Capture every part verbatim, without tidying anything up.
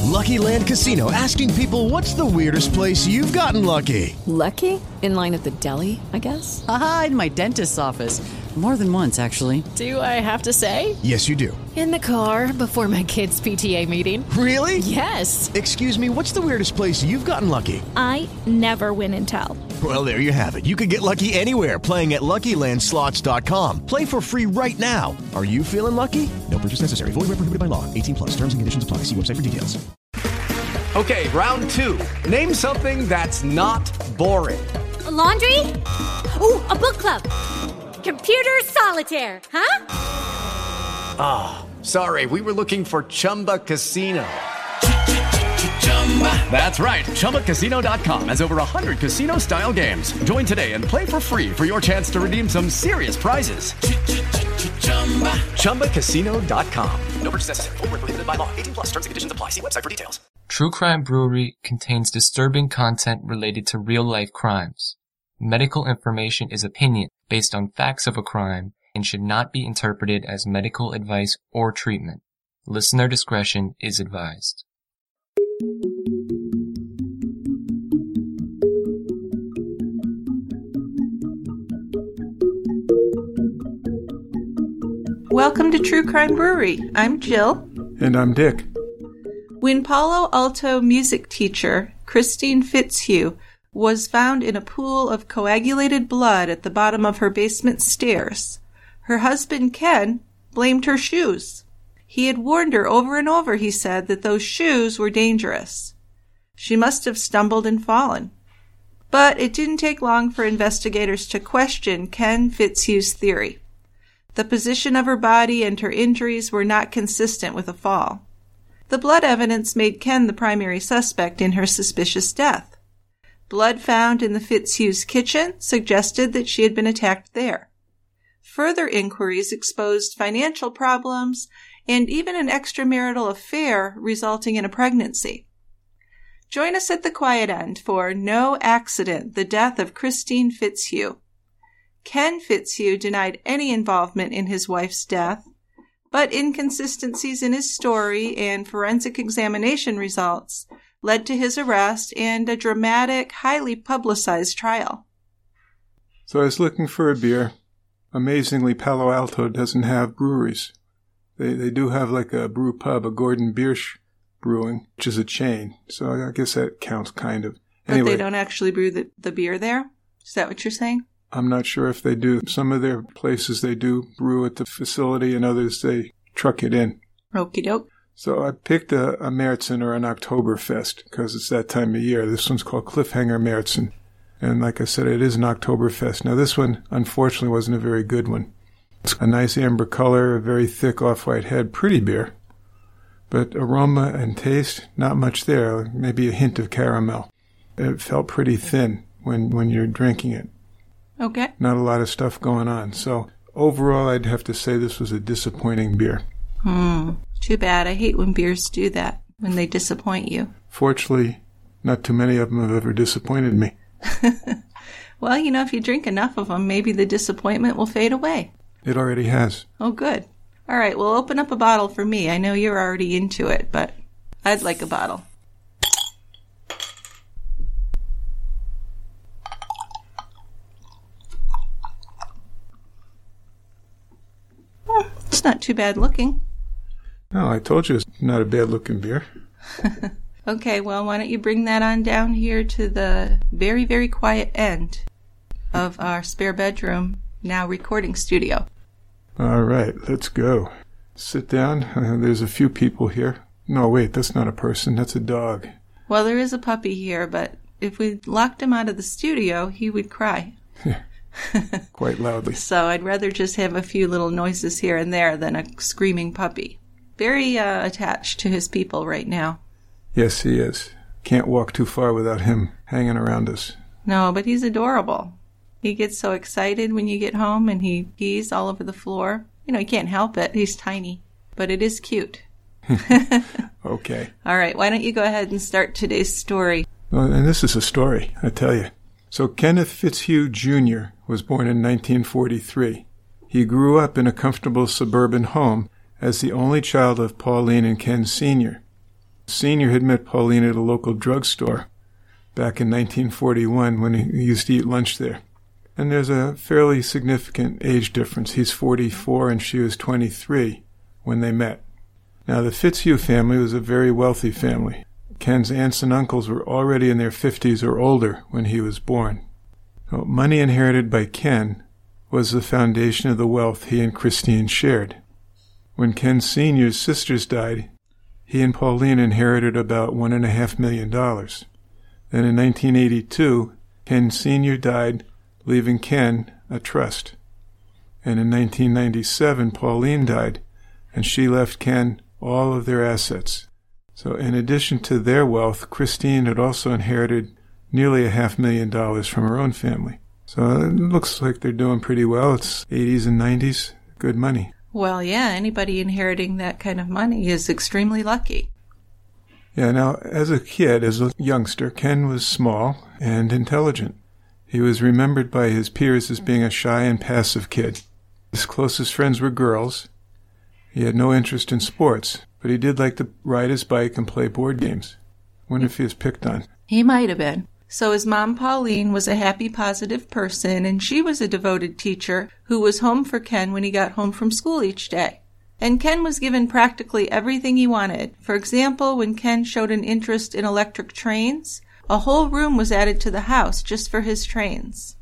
Lucky Land Casino, asking people, what's the weirdest place you've gotten lucky? Lucky? In line at the deli, I guess? Aha, in my dentist's office. More than once, actually. Do I have to say? Yes, you do. In the car before my kids' P T A meeting. Really? Yes. Excuse me, what's the weirdest place you've gotten lucky? I never win and tell. Well, there you have it. You can get lucky anywhere, playing at Lucky Land Slots dot com. Play for free right now. Are you feeling lucky? No purchase necessary. Void where prohibited by law. eighteen plus. Terms and conditions apply. See website for details. Okay, round two. Name something that's not boring. A laundry? Ooh, a book club. Computer solitaire, huh? Ah, oh, sorry. We were looking for Chumba Casino. That's right. Chumba Casino dot com has over one hundred casino-style games. Join today and play for free for your chance to redeem some serious prizes. Chumba Casino dot com. No purchase necessary. Void where prohibited by law. eighteen plus. Terms and conditions apply. See website for details. True Crime Brewery contains disturbing content related to real-life crimes. Medical information is opinion based on facts of a crime and should not be interpreted as medical advice or treatment. Listener discretion is advised. Welcome to True Crime Brewery. I'm Jill. And I'm Dick. When Palo Alto music teacher Christine Fitzhugh was found in a pool of coagulated blood at the bottom of her basement stairs, her husband Ken blamed her shoes. He had warned her over and over, he said, that those shoes were dangerous. She must have stumbled and fallen. But it didn't take long for investigators to question Ken Fitzhugh's theory. The position of her body and her injuries were not consistent with a fall. The blood evidence made Ken the primary suspect in her suspicious death. Blood found in the Fitzhugh's kitchen suggested that she had been attacked there. Further inquiries exposed financial problems and even an extramarital affair resulting in a pregnancy. Join us at the quiet end for No Accident, the Death of Christine Fitzhugh. Ken Fitzhugh denied any involvement in his wife's death, but inconsistencies in his story and forensic examination results led to his arrest and a dramatic, highly publicized trial. So I was looking for a beer. Amazingly, Palo Alto doesn't have breweries. They they do have like a brew pub, a Gordon Biersch Brewing, which is a chain. So I guess that counts kind of. Anyway, but they don't actually brew the, the beer there? Is that what you're saying? I'm not sure if they do. Some of their places they do brew at the facility and others they truck it in. Okie doke. So I picked a, a Märzen or an Oktoberfest because it's that time of year. This one's called Cliffhanger Märzen. And like I said, it is an Oktoberfest. Now this one, unfortunately, wasn't a very good one. It's a nice amber color, a very thick off-white head, pretty beer. But aroma and taste, not much there. Maybe a hint of caramel. It felt pretty thin when, when you're drinking it. Okay. Not a lot of stuff going on. So overall, I'd have to say this was a disappointing beer. Hmm. Too bad. I hate when beers do that, when they disappoint you. Fortunately, not too many of them have ever disappointed me. Well, you know, if you drink enough of them, maybe the disappointment will fade away. It already has. Oh, good. All right, we'll open up a bottle for me. I know you're already into it, but I'd like a bottle. Oh, it's not too bad looking. No, I told you it's not a bad-looking beer. Okay, well, why don't you bring that on down here to the very, very quiet end of our spare bedroom, now recording studio. All right, let's go. Sit down. Uh, there's a few people here. No, wait, that's not a person. That's a dog. Well, there is a puppy here, but if we locked him out of the studio, he would cry. Quite loudly. So I'd rather just have a few little noises here and there than a screaming puppy. Very uh, attached to his people right now. Yes, he is. Can't walk too far without him hanging around us. No, but he's adorable. He gets so excited when you get home and he pees all over the floor. You know, he can't help it. He's tiny. But it is cute. Okay. All right, why don't you go ahead and start today's story? Well, and this is a story, I tell you. So Kenneth Fitzhugh Junior was born in nineteen forty-three. He grew up in a comfortable suburban home as the only child of Pauline and Ken Senior Senior had met Pauline at a local drugstore back in nineteen forty-one when he used to eat lunch there. And there's a fairly significant age difference. He's forty-four and she was twenty-three when they met. Now, the Fitzhugh family was a very wealthy family. Ken's aunts and uncles were already in their fifties or older when he was born. So money inherited by Ken was the foundation of the wealth he and Christine shared. When Ken Senior's sisters died, he and Pauline inherited about one and a half million dollars. Then in nineteen eighty-two, Ken Senior died, leaving Ken a trust. And in nineteen ninety-seven, Pauline died, and she left Ken all of their assets. So in addition to their wealth, Christine had also inherited nearly a half million dollars from her own family. So it looks like they're doing pretty well. It's eighties and nineties, good money. Well, yeah, anybody inheriting that kind of money is extremely lucky. Yeah, now, as a kid, as a youngster, Ken was small and intelligent. He was remembered by his peers as being a shy and passive kid. His closest friends were girls. He had no interest in sports, but he did like to ride his bike and play board games. Wonder if he was picked on. He might have been. So his mom, Pauline, was a happy, positive person, and she was a devoted teacher who was home for Ken when he got home from school each day. And Ken was given practically everything he wanted. For example, when Ken showed an interest in electric trains, a whole room was added to the house just for his trains.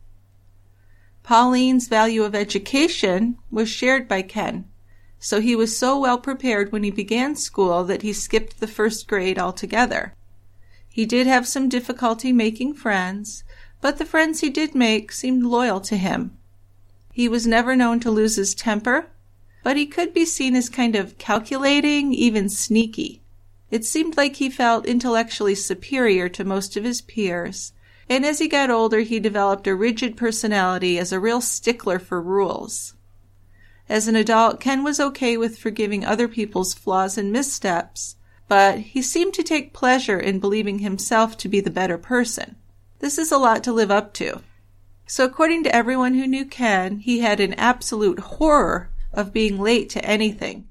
Pauline's value of education was shared by Ken, so he was so well prepared when he began school that he skipped the first grade altogether. He did have some difficulty making friends, but the friends he did make seemed loyal to him. He was never known to lose his temper, but he could be seen as kind of calculating, even sneaky. It seemed like he felt intellectually superior to most of his peers, and as he got older he developed a rigid personality as a real stickler for rules. As an adult, Ken was okay with forgiving other people's flaws and missteps, but he seemed to take pleasure in believing himself to be the better person. This is a lot to live up to. So according to everyone who knew Ken, he had an absolute horror of being late to anything.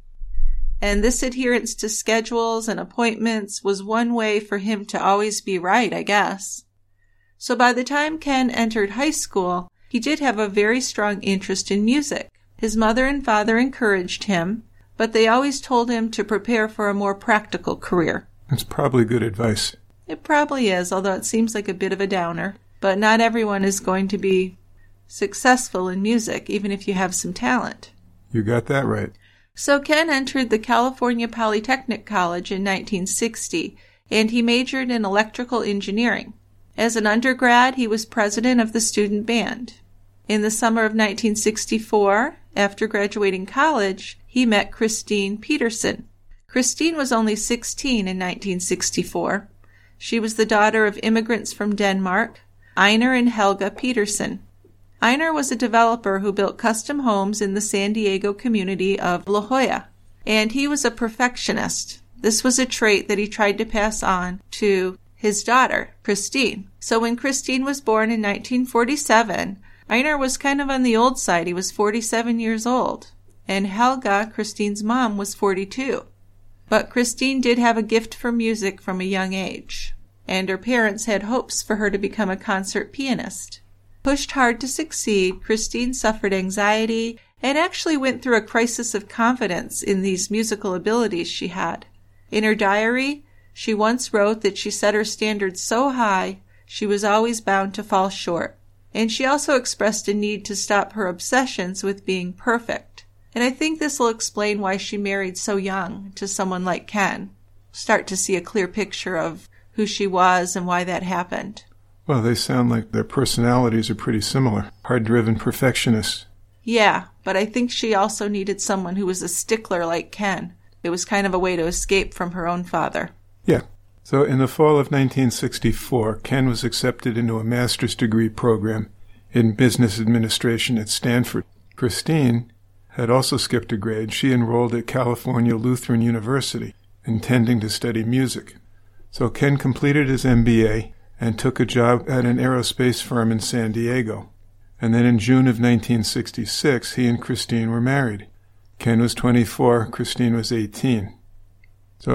And this adherence to schedules and appointments was one way for him to always be right, I guess. So by the time Ken entered high school, he did have a very strong interest in music. His mother and father encouraged him, but they always told him to prepare for a more practical career. That's probably good advice. It probably is, although it seems like a bit of a downer. But not everyone is going to be successful in music, even if you have some talent. You got that right. So Ken entered the California Polytechnic College in nineteen sixty, and he majored in electrical engineering. As an undergrad, he was president of the student band. In the summer of nineteen sixty-four, after graduating college, he met Christine Peterson. Christine was only sixteen in nineteen sixty-four. She was the daughter of immigrants from Denmark, Einar and Helga Peterson. Einar was a developer who built custom homes in the San Diego community of La Jolla, and he was a perfectionist. This was a trait that he tried to pass on to his daughter, Christine. So when Christine was born in nineteen forty-seven, Einar was kind of on the old side. He was forty-seven years old, and Helga, Christine's mom, was forty-two. But Christine did have a gift for music from a young age, and her parents had hopes for her to become a concert pianist. Pushed hard to succeed, Christine suffered anxiety and actually went through a crisis of confidence in these musical abilities she had. In her diary, she once wrote that she set her standards so high she was always bound to fall short. And she also expressed a need to stop her obsessions with being perfect. And I think this will explain why she married so young to someone like Ken. Start to see a clear picture of who she was and why that happened. Well, they sound like their personalities are pretty similar. Hard-driven perfectionists. Yeah, but I think she also needed someone who was a stickler like Ken. It was kind of a way to escape from her own father. Yeah. So in the fall of nineteen sixty-four, Ken was accepted into a master's degree program in business administration at Stanford. Christine had also skipped a grade. She enrolled at California Lutheran University, intending to study music. So Ken completed his M B A and took a job at an aerospace firm in San Diego. And then in June of nineteen sixty-six, he and Christine were married. Ken was twenty-four, Christine was eighteen. So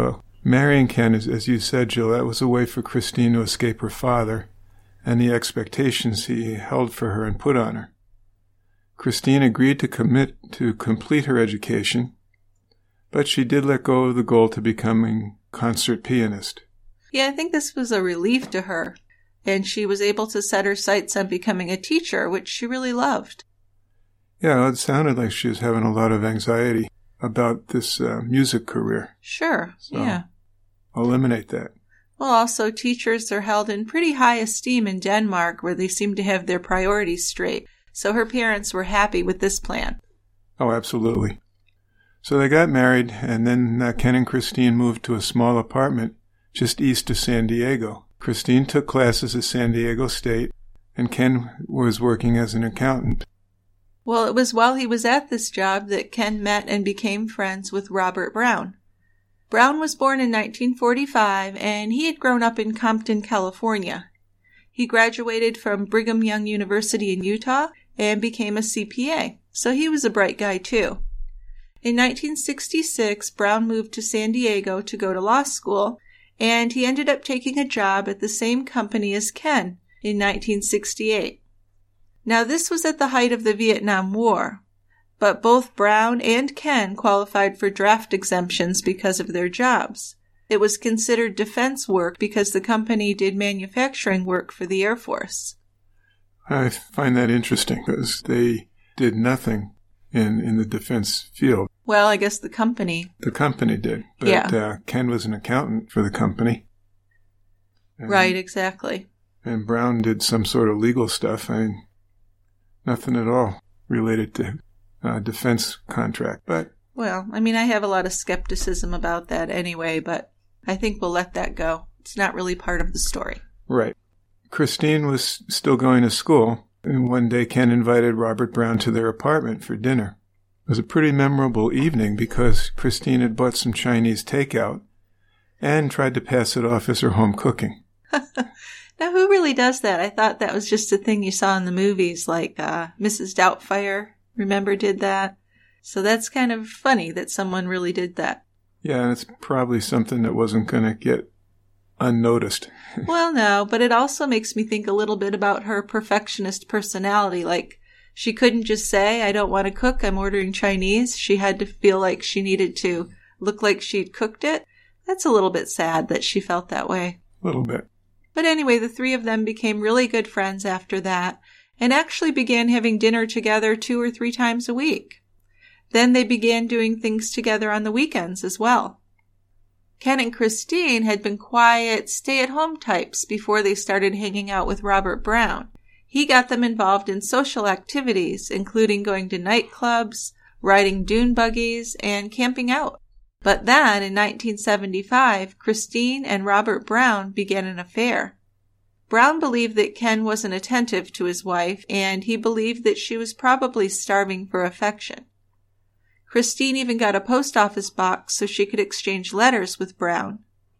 Marrying Ken, as, as you said, Jill, that was a way for Christine to escape her father and the expectations he held for her and put on her. Christine agreed to commit to complete her education, but she did let go of the goal to becoming concert pianist. Yeah, I think this was a relief to her, and she was able to set her sights on becoming a teacher, which she really loved. Yeah, it sounded like she was having a lot of anxiety about this uh, music career. Sure, so yeah. Eliminate that. Well, also, teachers are held in pretty high esteem in Denmark, where they seem to have their priorities straight. So her parents were happy with this plan. Oh, absolutely. So they got married, and then uh, Ken and Christine moved to a small apartment just east of San Diego. Christine took classes at San Diego State, and Ken was working as an accountant. Well, it was while he was at this job that Ken met and became friends with Robert Brown. Brown was born in nineteen forty-five, and he had grown up in Compton, California. He graduated from Brigham Young University in Utah and became a C P A, so he was a bright guy too. In nineteen sixty-six, Brown moved to San Diego to go to law school, and he ended up taking a job at the same company as Ken in nineteen sixty-eight. Now, this was at the height of the Vietnam War, but both Brown and Ken qualified for draft exemptions because of their jobs. It was considered defense work because the company did manufacturing work for the Air Force. I find that interesting because they did nothing in, in the defense field. Well, I guess the company. The company did, but yeah. uh, Ken was an accountant for the company. And, right, exactly. And Brown did some sort of legal stuff. I mean, nothing at all related to uh, defense contract. But well, I mean, I have a lot of skepticism about that anyway, but I think we'll let that go. It's not really part of the story. Right. Christine was still going to school, and one day Ken invited Robert Brown to their apartment for dinner. It was a pretty memorable evening because Christine had bought some Chinese takeout and tried to pass it off as her home cooking. Now, who really does that? I thought that was just a thing you saw in the movies, like uh, Missus Doubtfire, remember, did that. So that's kind of funny that someone really did that. Yeah, and it's probably something that wasn't going to get unnoticed. Well, no, but it also makes me think a little bit about her perfectionist personality. Like, she couldn't just say, I don't want to cook, I'm ordering Chinese. She had to feel like she needed to look like she'd cooked it. That's a little bit sad that she felt that way. A little bit. But anyway, the three of them became really good friends after that and actually began having dinner together two or three times a week. Then they began doing things together on the weekends as well. Ken and Christine had been quiet, stay-at-home types before they started hanging out with Robert Brown. He got them involved in social activities, including going to nightclubs, riding dune buggies, and camping out. But then, in nineteen seventy-five, Christine and Robert Brown began an affair. Brown believed that Ken wasn't attentive to his wife, and he believed that she was probably starving for affection. Christine even got a post office box so she could exchange letters with Brown.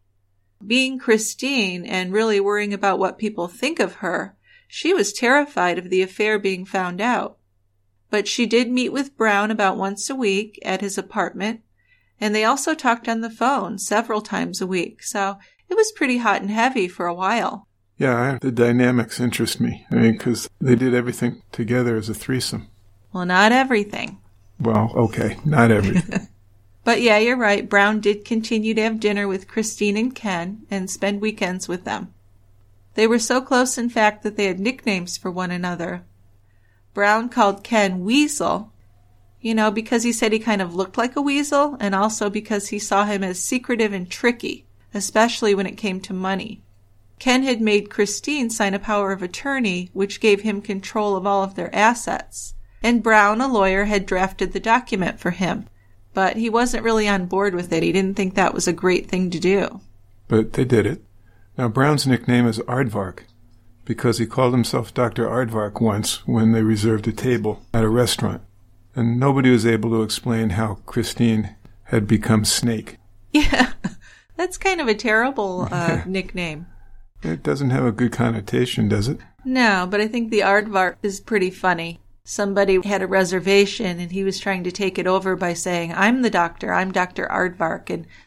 Being Christine and really worrying about what people think of her, she was terrified of the affair being found out. But she did meet with Brown about once a week at his apartment, and they also talked on the phone several times a week, so it was pretty hot and heavy for a while. Yeah, the dynamics interest me. I mean, because they did everything together as a threesome. Well, not everything. Well, okay, not everything. But yeah, you're right. Brown did continue to have dinner with Christine and Ken and spend weekends with them. They were so close, in fact, that they had nicknames for one another. Brown called Ken Weasel, you know, because he said he kind of looked like a weasel, and also because he saw him as secretive and tricky, especially when it came to money. Ken had made Christine sign a power of attorney, which gave him control of all of their assets, and Brown, a lawyer, had drafted the document for him, but he wasn't really on board with it. He didn't think that was a great thing to do. But they did it. Now, Brown's nickname is Aardvark, because he called himself Doctor Aardvark once when they reserved a table at a restaurant. And nobody was able to explain how Christine had become Snake. Yeah, that's kind of a terrible uh, nickname. It doesn't have a good connotation, does it? No, but I think the Aardvark is pretty funny. Somebody had a reservation, and he was trying to take it over by saying, I'm the doctor, I'm Doctor Aardvark, and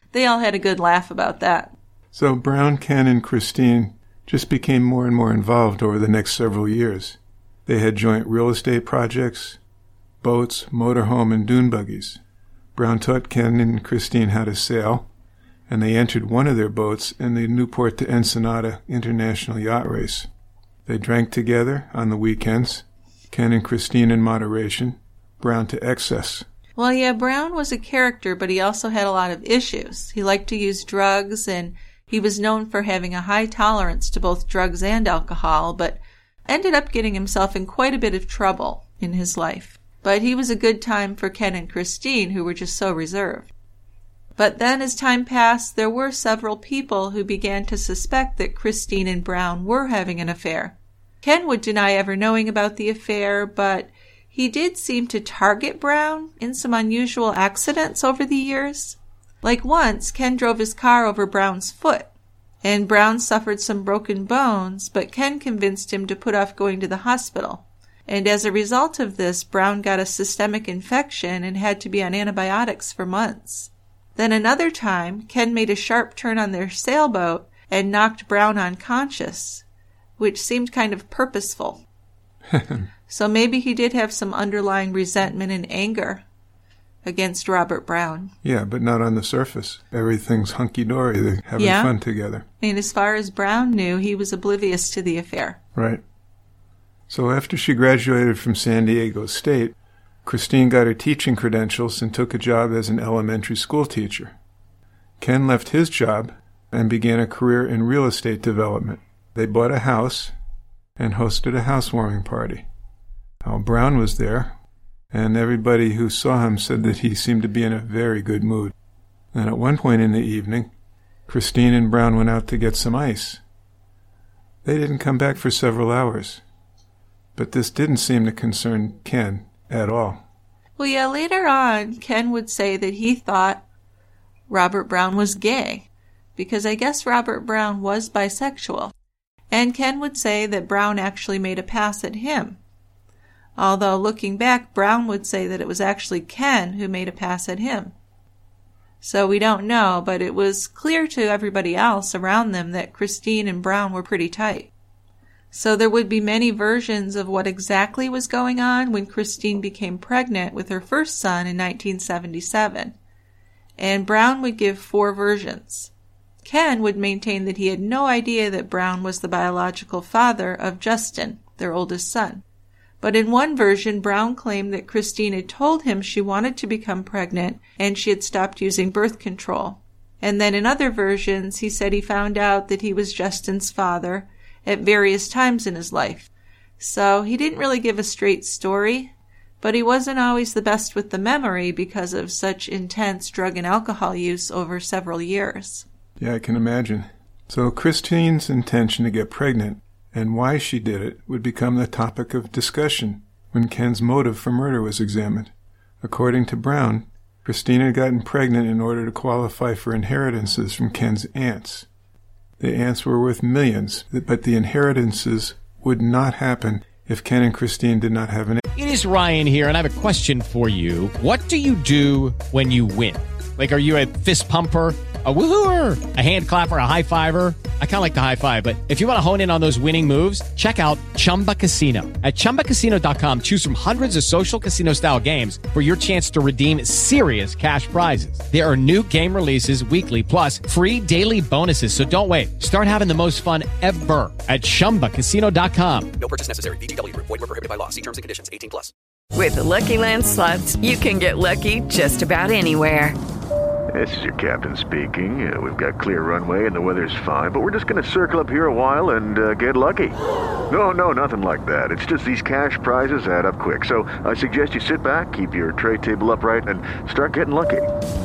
they all had a good laugh about that. So Brown, Ken, and Christine just became more and more involved over the next several years. They had joint real estate projects, boats, motorhome, and dune buggies. Brown taught Ken and Christine how to sail, and they entered one of their boats in the Newport to Ensenada International Yacht Race. They drank together on the weekends, Ken and Christine in moderation, Brown to excess. Well, yeah, Brown was a character, but he also had a lot of issues. He liked to use drugs, and he was known for having a high tolerance to both drugs and alcohol, but ended up getting himself in quite a bit of trouble in his life. But he was a good time for Ken and Christine, who were just so reserved. But then as time passed, there were several people who began to suspect that Christine and Brown were having an affair. Ken would deny ever knowing about the affair, but he did seem to target Brown in some unusual accidents over the years. Like once, Ken drove his car over Brown's foot, and Brown suffered some broken bones, but Ken convinced him to put off going to the hospital. And as a result of this, Brown got a systemic infection and had to be on antibiotics for months. Then another time, Ken made a sharp turn on their sailboat and knocked Brown unconscious, which seemed kind of purposeful. So maybe he did have some underlying resentment and anger against Robert Brown. Yeah, but not on the surface. Everything's hunky-dory. They're having yeah. fun together. And as far as Brown knew, he was oblivious to the affair. Right. So after she graduated from San Diego State, Christine got her teaching credentials and took a job as an elementary school teacher. Ken left his job and began a career in real estate development. They bought a house and hosted a housewarming party. Al Brown was there, and everybody who saw him said that he seemed to be in a very good mood. And at one point in the evening, Christine and Brown went out to get some ice. They didn't come back for several hours, but this didn't seem to concern Ken at all. Well, yeah, later on, Ken would say that he thought Robert Brown was gay, because I guess Robert Brown was bisexual. And Ken would say that Brown actually made a pass at him. Although, looking back, Brown would say that it was actually Ken who made a pass at him. So we don't know, but it was clear to everybody else around them that Christine and Brown were pretty tight. So there would be many versions of what exactly was going on when Christine became pregnant with her first son in nineteen seventy-seven. And Brown would give four versions. Ken would maintain that he had no idea that Brown was the biological father of Justin, their oldest son. But in one version, Brown claimed that Christine had told him she wanted to become pregnant and she had stopped using birth control. And then in other versions, he said he found out that he was Justin's father at various times in his life. So he didn't really give a straight story, but he wasn't always the best with the memory because of such intense drug and alcohol use over several years. Yeah, I can imagine. So Christine's intention to get pregnant and why she did it would become the topic of discussion when Ken's motive for murder was examined. According to Brown, Christine had gotten pregnant in order to qualify for inheritances from Ken's aunts. The aunts were worth millions, but the inheritances would not happen if Ken and Christine did not have an... It is Ryan here, and I have a question for you. What do you do when you win? Like, are you a fist pumper, a woohooer, a hand clapper, a high fiver? I kind of like the high five, but if you want to hone in on those winning moves, check out Chumba Casino. At Chumba Casino dot com, choose from hundreds of social casino-style games for your chance to redeem serious cash prizes. There are new game releases weekly, plus free daily bonuses, so don't wait. Start having the most fun ever at Chumba Casino dot com. No purchase necessary. V G W. Void where prohibited by law. See terms and conditions. eighteen plus. With the Lucky Land Slots, you can get lucky just about anywhere. This is your captain speaking. Uh, we've got clear runway and the weather's fine, but we're just going to circle up here a while and uh, get lucky. No, no, nothing like that. It's just these cash prizes add up quick. So I suggest you sit back, keep your tray table upright, and start getting lucky.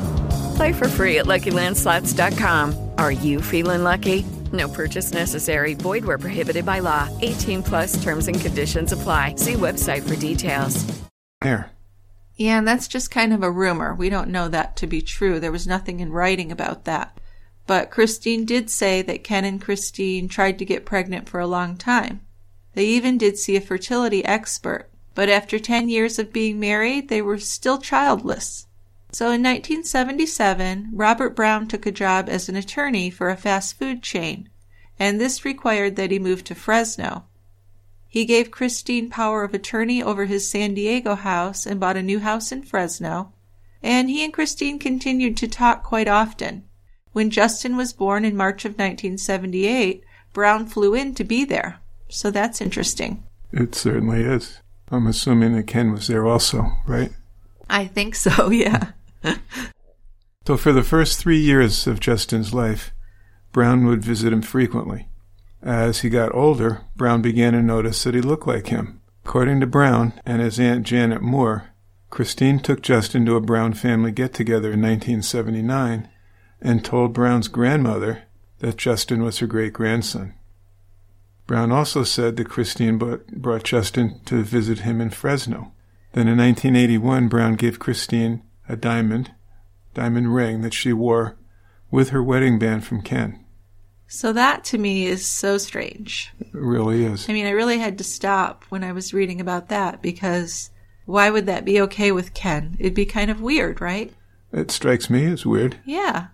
Play for free at Lucky Land Slots dot com. Are you feeling lucky? No purchase necessary. Void where prohibited by law. eighteen plus terms and conditions apply. See website for details. There. Yeah, and that's just kind of a rumor. We don't know that to be true. There was nothing in writing about that. But Christine did say that Ken and Christine tried to get pregnant for a long time. They even did see a fertility expert. But after ten years of being married, they were still childless. So in nineteen seventy-seven, Robert Brown took a job as an attorney for a fast food chain, and this required that he move to Fresno. He gave Christine power of attorney over his San Diego house and bought a new house in Fresno, and he and Christine continued to talk quite often. When Justin was born in March of nineteen seventy-eight, Brown flew in to be there, so that's interesting. It certainly is. I'm assuming that Ken was there also, right? I think so, yeah. So for the first three years of Justin's life, Brown would visit him frequently. As he got older, Brown began to notice that he looked like him. According to Brown and his Aunt Janet Moore, Christine took Justin to a Brown family get-together in nineteen seventy-nine and told Brown's grandmother that Justin was her great-grandson. Brown also said that Christine brought Justin to visit him in Fresno. Then in nineteen eighty-one, Brown gave Christine a diamond, diamond ring that she wore with her wedding band from Ken. So that to me is so strange. It really is. I mean, I really had to stop when I was reading about that because why would that be okay with Ken? It'd be kind of weird, right? It strikes me as weird. Yeah.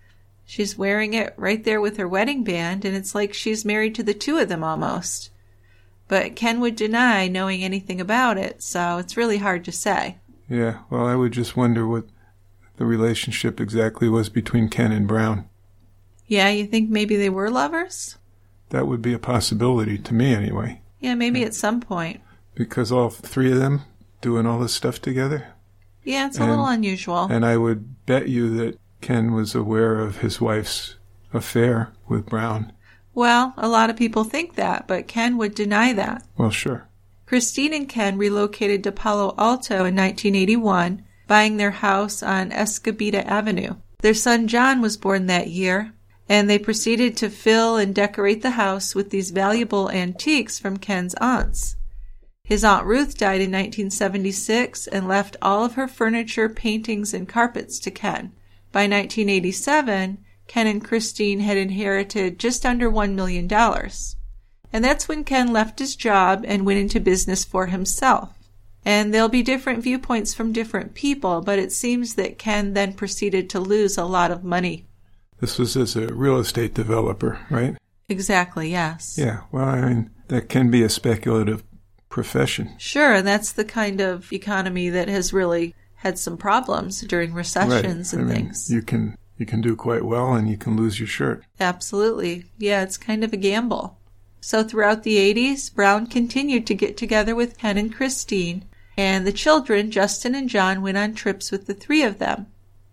She's wearing it right there with her wedding band, and it's like she's married to the two of them almost. But Ken would deny knowing anything about it, so it's really hard to say. Yeah, well, I would just wonder what the relationship exactly was between Ken and Brown. Yeah, you think maybe they were lovers? That would be a possibility, to me anyway. Yeah, maybe at some point. Because all three of them doing all this stuff together? Yeah, it's a and, little unusual. And I would bet you that Ken was aware of his wife's affair with Brown. Well, a lot of people think that, but Ken would deny that. Well, sure. Christine and Ken relocated to Palo Alto in nineteen eighty-one, buying their house on Escobita Avenue. Their son John was born that year, and they proceeded to fill and decorate the house with these valuable antiques from Ken's aunts. His Aunt Ruth died in nineteen seventy-six and left all of her furniture, paintings, and carpets to Ken. By nineteen eighty-seven, Ken and Christine had inherited just under one million dollars. And that's when Ken left his job and went into business for himself. And there'll be different viewpoints from different people, but it seems that Ken then proceeded to lose a lot of money. This was as a real estate developer, right? Exactly, yes. Yeah, well, I mean, that can be a speculative profession. Sure, and that's the kind of economy that has really had some problems during recessions right. and I mean, things. You can you can do quite well and you can lose your shirt. Absolutely. Yeah, it's kind of a gamble. So throughout the eighties, Brown continued to get together with Ken and Christine, and the children, Justin and John, went on trips with the three of them.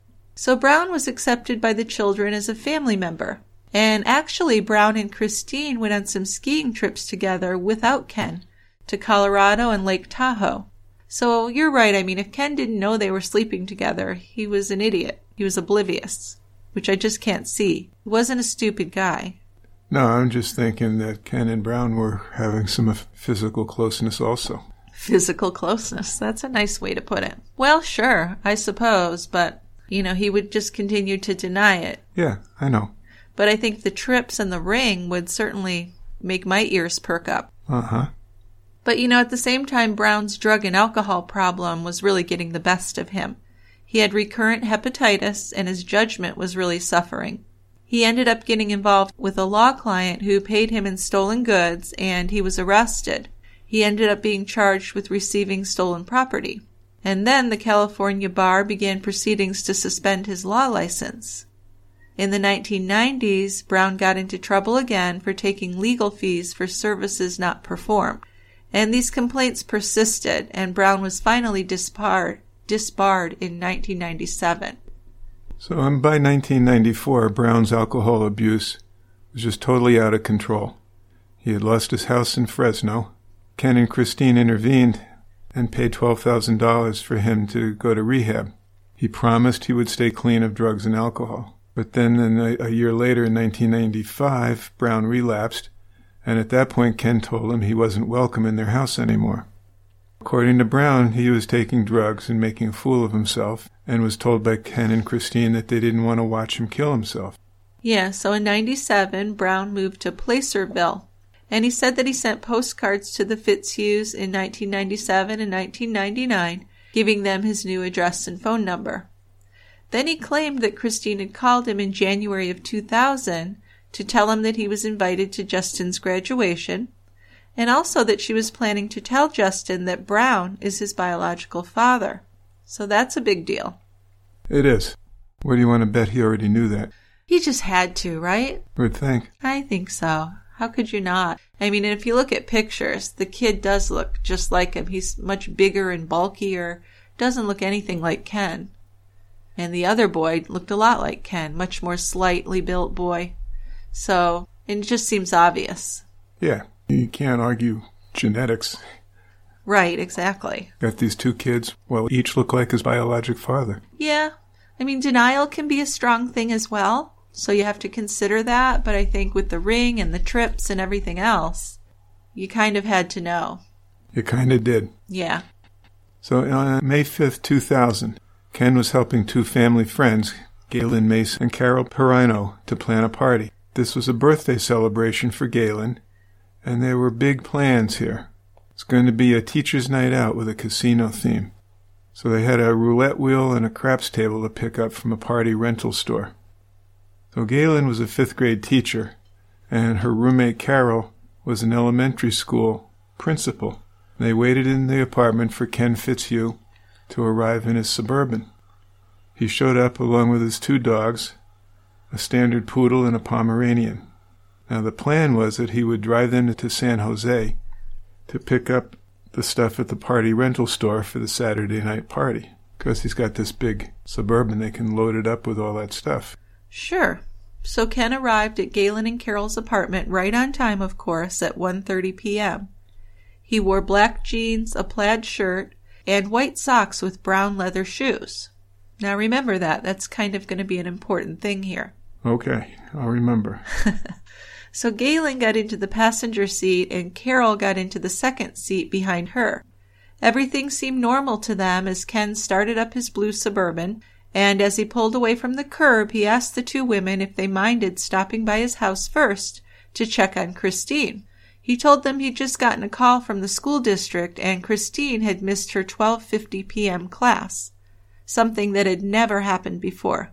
So Brown was accepted by the children as a family member. And actually, Brown and Christine went on some skiing trips together without Ken to Colorado and Lake Tahoe. So you're right. I mean, if Ken didn't know they were sleeping together, he was an idiot. He was oblivious, which I just can't see. He wasn't a stupid guy. No, I'm just thinking that Ken and Brown were having some physical closeness also. Physical closeness. That's a nice way to put it. Well, sure, I suppose, but, you know, he would just continue to deny it. Yeah, I know. But I think the trips and the ring would certainly make my ears perk up. Uh-huh. But, you know, at the same time, Brown's drug and alcohol problem was really getting the best of him. He had recurrent hepatitis, and his judgment was really suffering. He ended up getting involved with a law client who paid him in stolen goods, and he was arrested. He ended up being charged with receiving stolen property. And then the California bar began proceedings to suspend his law license. In the nineteen nineties, Brown got into trouble again for taking legal fees for services not performed. And these complaints persisted, and Brown was finally disbarred, disbarred in nineteen ninety-seven. So um, by nineteen ninety-four, Brown's alcohol abuse was just totally out of control. He had lost his house in Fresno. Ken and Christine intervened and paid twelve thousand dollars for him to go to rehab. He promised he would stay clean of drugs and alcohol. But then in a, a year later, in nineteen ninety-five, Brown relapsed, and at that point Ken told him he wasn't welcome in their house anymore. According to Brown, he was taking drugs and making a fool of himself, and was told by Ken and Christine that they didn't want to watch him kill himself. Yeah, so in ninety-seven, Brown moved to Placerville, and he said that he sent postcards to the Fitzhughs in nineteen ninety-seven and nineteen ninety-nine, giving them his new address and phone number. Then he claimed that Christine had called him in January of two thousand to tell him that he was invited to Justin's graduation, and also that she was planning to tell Justin that Brown is his biological father. So that's a big deal. It is. What do you want to bet he already knew that? He just had to, right? Would think. I think so. How could you not? I mean, if you look at pictures, the kid does look just like him. He's much bigger and bulkier. Doesn't look anything like Ken. And the other boy looked a lot like Ken, much more slightly built boy. So, it just seems obvious. Yeah, you can't argue genetics. Right, exactly. Got these two kids, well, each look like his biologic father. Yeah. I mean, denial can be a strong thing as well, so you have to consider that, but I think with the ring and the trips and everything else, you kind of had to know. You kind of did. Yeah. So on May fifth, two thousand, Ken was helping two family friends, Galen Mace and Carol Perino, to plan a party. This was a birthday celebration for Galen, and there were big plans here. It's going to be a teacher's night out with a casino theme. So they had a roulette wheel and a craps table to pick up from a party rental store. So Galen was a fifth grade teacher, and her roommate Carol was an elementary school principal. They waited in the apartment for Ken Fitzhugh to arrive in his Suburban. He showed up along with his two dogs, a standard poodle and a Pomeranian. Now the plan was that he would drive them to San Jose to pick up the stuff at the party rental store for the Saturday night party, because he's got this big Suburban. They can load it up with all that stuff. Sure. So Ken arrived at Galen and Carol's apartment right on time, of course, at one thirty p.m. He wore black jeans, a plaid shirt, and white socks with brown leather shoes. Now remember that. That's kind of going to be an important thing here. Okay, I'll remember. So Galen got into the passenger seat and Carol got into the second seat behind her. Everything seemed normal to them as Ken started up his blue Suburban, and as he pulled away from the curb, he asked the two women if they minded stopping by his house first to check on Christine. He told them he'd just gotten a call from the school district and Christine had missed her twelve fifty p.m. class, something that had never happened before.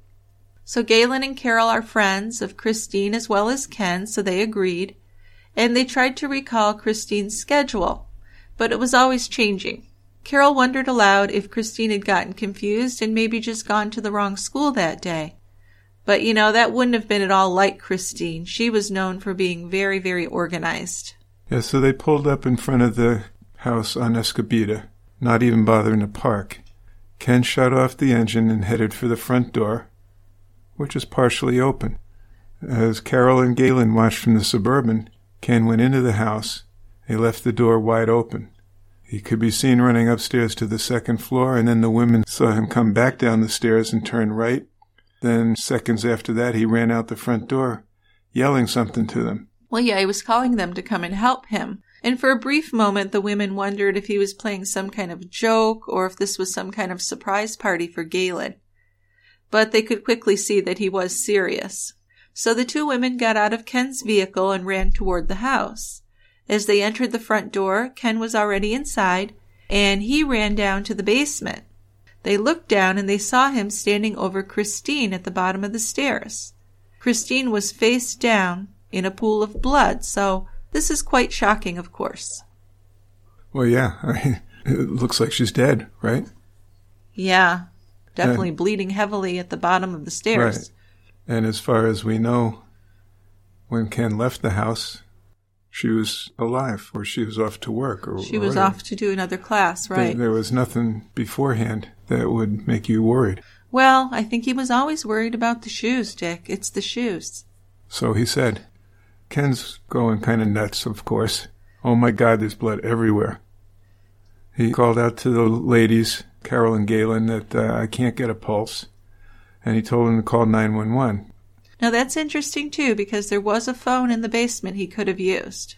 So Galen and Carol are friends of Christine as well as Ken, so they agreed, and they tried to recall Christine's schedule, but it was always changing. Carol wondered aloud if Christine had gotten confused and maybe just gone to the wrong school that day. But, you know, that wouldn't have been at all like Christine. She was known for being very, very organized. Yeah, so they pulled up in front of the house on Escobita, not even bothering to park. Ken shut off the engine and headed for the front door, which is partially open. As Carol and Galen watched from the Suburban, Ken went into the house. He left the door wide open. He could be seen running upstairs to the second floor, and then the women saw him come back down the stairs and turn right. Then, seconds after that, he ran out the front door, yelling something to them. Well, yeah, he was calling them to come and help him. And for a brief moment, the women wondered if he was playing some kind of joke or if this was some kind of surprise party for Galen. But they could quickly see that he was serious. So the two women got out of Ken's vehicle and ran toward the house. As they entered the front door, Ken was already inside, and he ran down to the basement. They looked down and they saw him standing over Christine at the bottom of the stairs. Christine was face down in a pool of blood, so this is quite shocking, of course. Well, yeah, I mean, it looks like she's dead, right? Yeah. Definitely and, bleeding heavily at the bottom of the stairs. Right. And as far as we know, when Ken left the house, she was alive, or she was off to work. Or She was or off to do another class, right. There, there was nothing beforehand that would make you worried. Well, I think he was always worried about the shoes, Dick. It's the shoes. So he said. Ken's going kind of nuts, of course. Oh my God, there's blood everywhere. He called out to the ladies, Carol and Galen, that uh, I can't get a pulse. And he told them to call nine one one. Now that's interesting too, because there was a phone in the basement he could have used.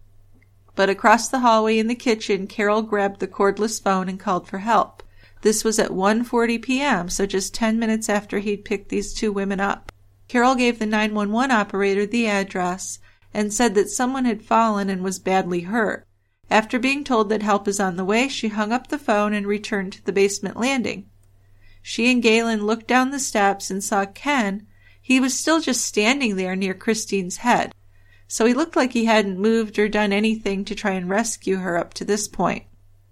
But across the hallway in the kitchen, Carol grabbed the cordless phone and called for help. This was at one forty p.m., so just ten minutes after he'd picked these two women up. Carol gave the nine one one operator the address and said that someone had fallen and was badly hurt. After being told that help is on the way, she hung up the phone and returned to the basement landing. She and Galen looked down the steps and saw Ken. He was still just standing there near Christine's head. So he looked like he hadn't moved or done anything to try and rescue her up to this point.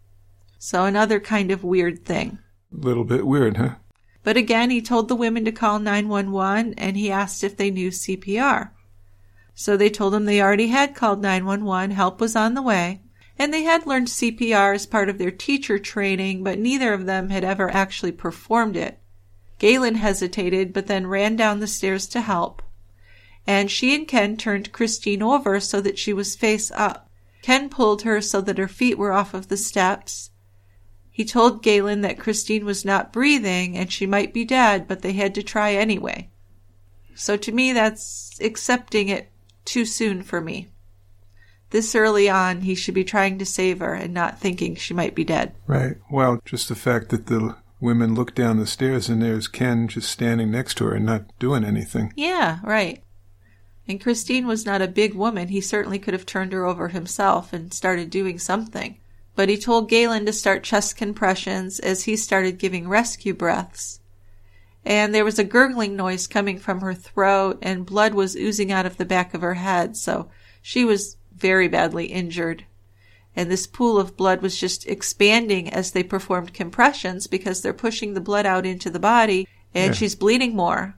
So another kind of weird thing. A little bit weird, huh? But again, he told the women to call nine one one, and he asked if they knew C P R. So they told him they already had called nine one one, help was on the way, and they had learned C P R as part of their teacher training, but neither of them had ever actually performed it. Galen hesitated, but then ran down the stairs to help. And she and Ken turned Christine over so that she was face up. Ken pulled her so that her feet were off of the steps. He told Galen that Christine was not breathing and she might be dead, but they had to try anyway. So to me, that's accepting it too soon for me. This early on, he should be trying to save her and not thinking she might be dead. Right. Well, just the fact that the women look down the stairs and there's Ken just standing next to her and not doing anything. Yeah, right. And Christine was not a big woman. He certainly could have turned her over himself and started doing something. But he told Galen to start chest compressions as he started giving rescue breaths. And there was a gurgling noise coming from her throat, and blood was oozing out of the back of her head, so she was very badly injured. And this pool of blood was just expanding as they performed compressions because they're pushing the blood out into the body, and yeah. She's bleeding more.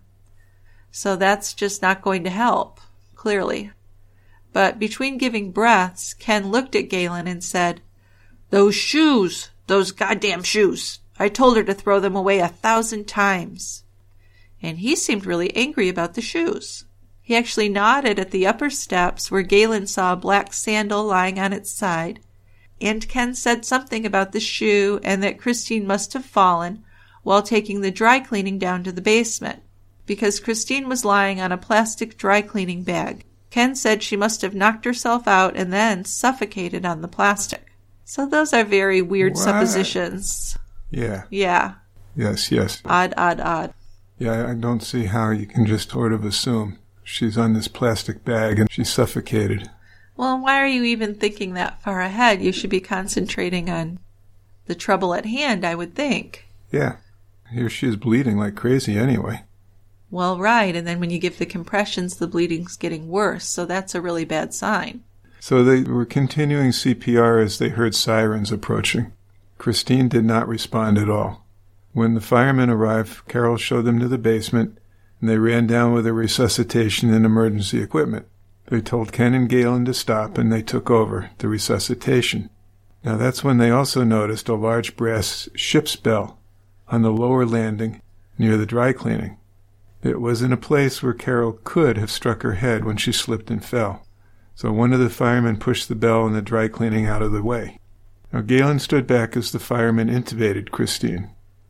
So that's just not going to help, clearly. But between giving breaths, Ken looked at Galen and said, "Those shoes! Those goddamn shoes! I told her to throw them away a thousand times." And he seemed really angry about the shoes. He actually nodded at the upper steps where Galen saw a black sandal lying on its side. And Ken said something about the shoe and that Christine must have fallen while taking the dry cleaning down to the basement, because Christine was lying on a plastic dry cleaning bag. Ken said she must have knocked herself out and then suffocated on the plastic. So those are very weird what? suppositions. Yeah. Yeah. Yes, yes. Odd, odd, odd. Yeah, I don't see how you can just sort of assume she's on this plastic bag and she's suffocated. Well, why are you even thinking that far ahead? You should be concentrating on the trouble at hand, I would think. Yeah. Here she is bleeding like crazy anyway. Well, right. And then when you give the compressions, the bleeding's getting worse. So that's a really bad sign. So they were continuing C P R as they heard sirens approaching. Christine did not respond at all. When the firemen arrived, Carol showed them to the basement, and they ran down with their resuscitation and emergency equipment. They told Ken and Galen to stop, and they took over the resuscitation. Now that's when they also noticed a large brass ship's bell on the lower landing near the dry cleaning. It was in a place where Carol could have struck her head when she slipped and fell. So one of the firemen pushed the bell and the dry cleaning out of the way. Now Galen stood back as the fireman intubated Christine.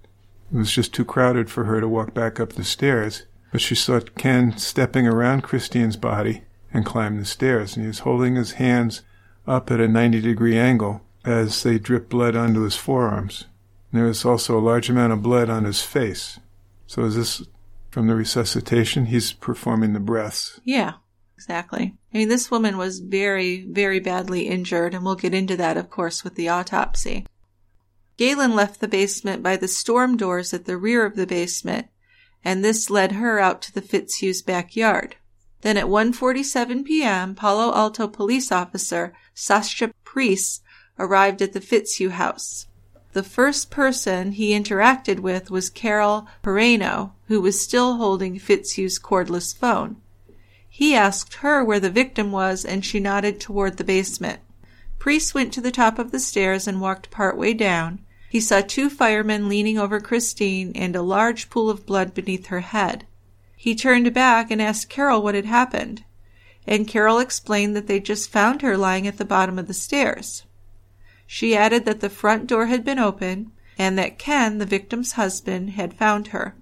It was just too crowded for her to walk back up the stairs, but she saw Ken stepping around Christine's body and climb the stairs, and he was holding his hands up at a ninety-degree angle as they dripped blood onto his forearms. And there was also a large amount of blood on his face. So is this from the resuscitation? He's performing the breaths. Yeah, exactly. I mean, this woman was very, very badly injured, and we'll get into that, of course, with the autopsy. Galen left the basement by the storm doors at the rear of the basement, and this led her out to the Fitzhugh's backyard. Then at one forty-seven p.m., Palo Alto police officer Sasha Priest arrived at the Fitzhugh house. The first person he interacted with was Carol Pereno, who was still holding Fitzhugh's cordless phone. He asked her where the victim was, and she nodded toward the basement. Priest went to the top of the stairs and walked partway down. He saw two firemen leaning over Christine and a large pool of blood beneath her head. He turned back and asked Carol what had happened, and Carol explained that they just found her lying at the bottom of the stairs. She added that the front door had been open and that Ken, the victim's husband, had found her.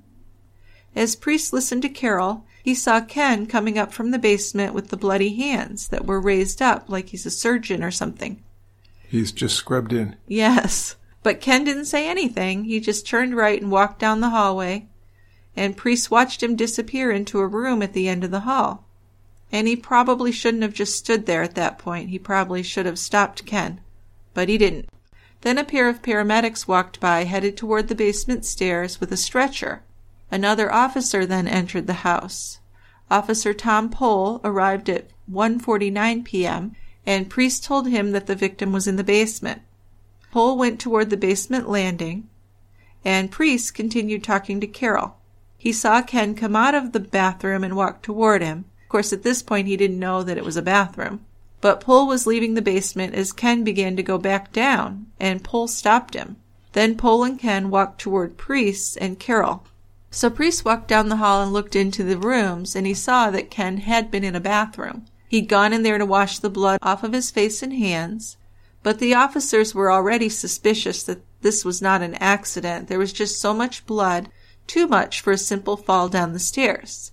As Priest listened to Carol, he saw Ken coming up from the basement with the bloody hands that were raised up like he's a surgeon or something. He's just scrubbed in. Yes, but Ken didn't say anything. He just turned right and walked down the hallway, and Priest watched him disappear into a room at the end of the hall. And he probably shouldn't have just stood there at that point. He probably should have stopped Ken, but he didn't. Then a pair of paramedics walked by, headed toward the basement stairs with a stretcher. Another officer then entered the house. Officer Tom Pohl arrived at one forty-nine p.m., and Priest told him that the victim was in the basement. Pohl went toward the basement landing, and Priest continued talking to Carol. He saw Ken come out of the bathroom and walk toward him. Of course, at this point, he didn't know that it was a bathroom. But Pohl was leaving the basement as Ken began to go back down, and Pohl stopped him. Then Pohl and Ken walked toward Priest and Carol. So Priest walked down the hall and looked into the rooms, and he saw that Ken had been in a bathroom. He'd gone in there to wash the blood off of his face and hands, but the officers were already suspicious that this was not an accident. There was just so much blood, too much for a simple fall down the stairs.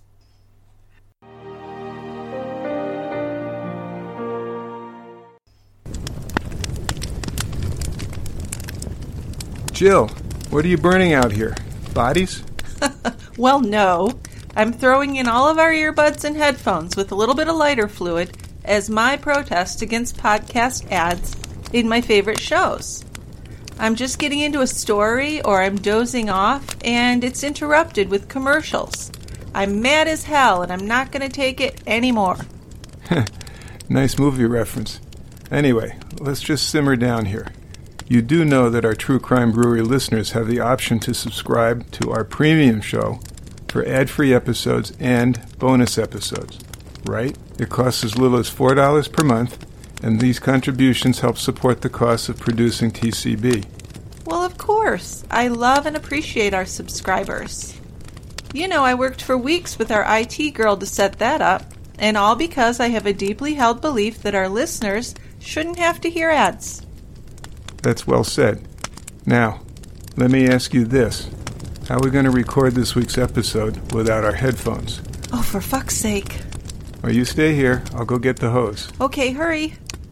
Jill, what are you burning out here? Bodies? Well, no. I'm throwing in all of our earbuds and headphones with a little bit of lighter fluid as my protest against podcast ads in my favorite shows. I'm just getting into a story or I'm dozing off and it's interrupted with commercials. I'm mad as hell and I'm not going to take it anymore. Nice movie reference. Anyway, let's just simmer down here. You do know that our True Crime Brewery listeners have the option to subscribe to our premium show for ad-free episodes and bonus episodes, right? It costs as little as four dollars per month, and these contributions help support the cost of producing T C B. Well, of course. I love and appreciate our subscribers. You know, I worked for weeks with our I T girl to set that up, and all because I have a deeply held belief that our listeners shouldn't have to hear ads. That's well said. Now, let me ask you this. How are we going to record this week's episode without our headphones? Oh, for fuck's sake. Well, you stay here. I'll go get the hose. Okay, hurry.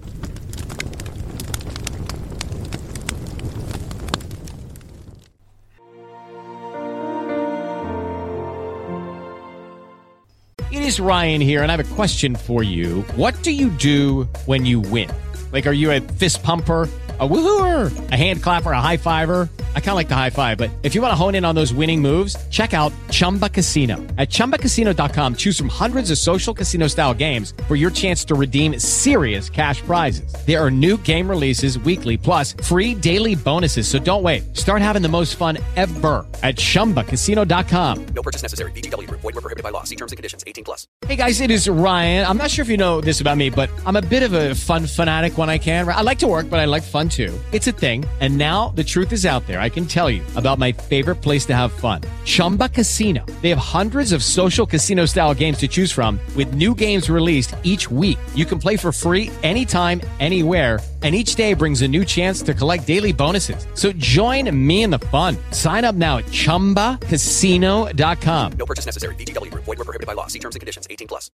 It is Ryan here, and I have a question for you. What do you do when you win? Like, are you a fist pumper, a woohooer, a hand clapper, a high fiver? I kind of like the high five, but if you want to hone in on those winning moves, check out Chumba Casino. At Chumba Casino dot com, choose from hundreds of social casino-style games for your chance to redeem serious cash prizes. There are new game releases weekly, plus free daily bonuses, so don't wait. Start having the most fun ever at Chumba Casino dot com. No purchase necessary. V G W. Void where prohibited by law. See terms and conditions. eighteen plus. Hey guys, it is Ryan. I'm not sure if you know this about me, but I'm a bit of a fun fanatic when I can. I like to work, but I like fun too. It's a thing. And now the truth is out there. I can tell you about my favorite place to have fun. Chumba Casino. They have hundreds of social casino style games to choose from with new games released each week. You can play for free anytime, anywhere. And each day brings a new chance to collect daily bonuses. So join me in the fun. Sign up now at Chumba Casino dot com. No purchase necessary. V G W. Void where prohibited by law. See terms and conditions. eighteen plus.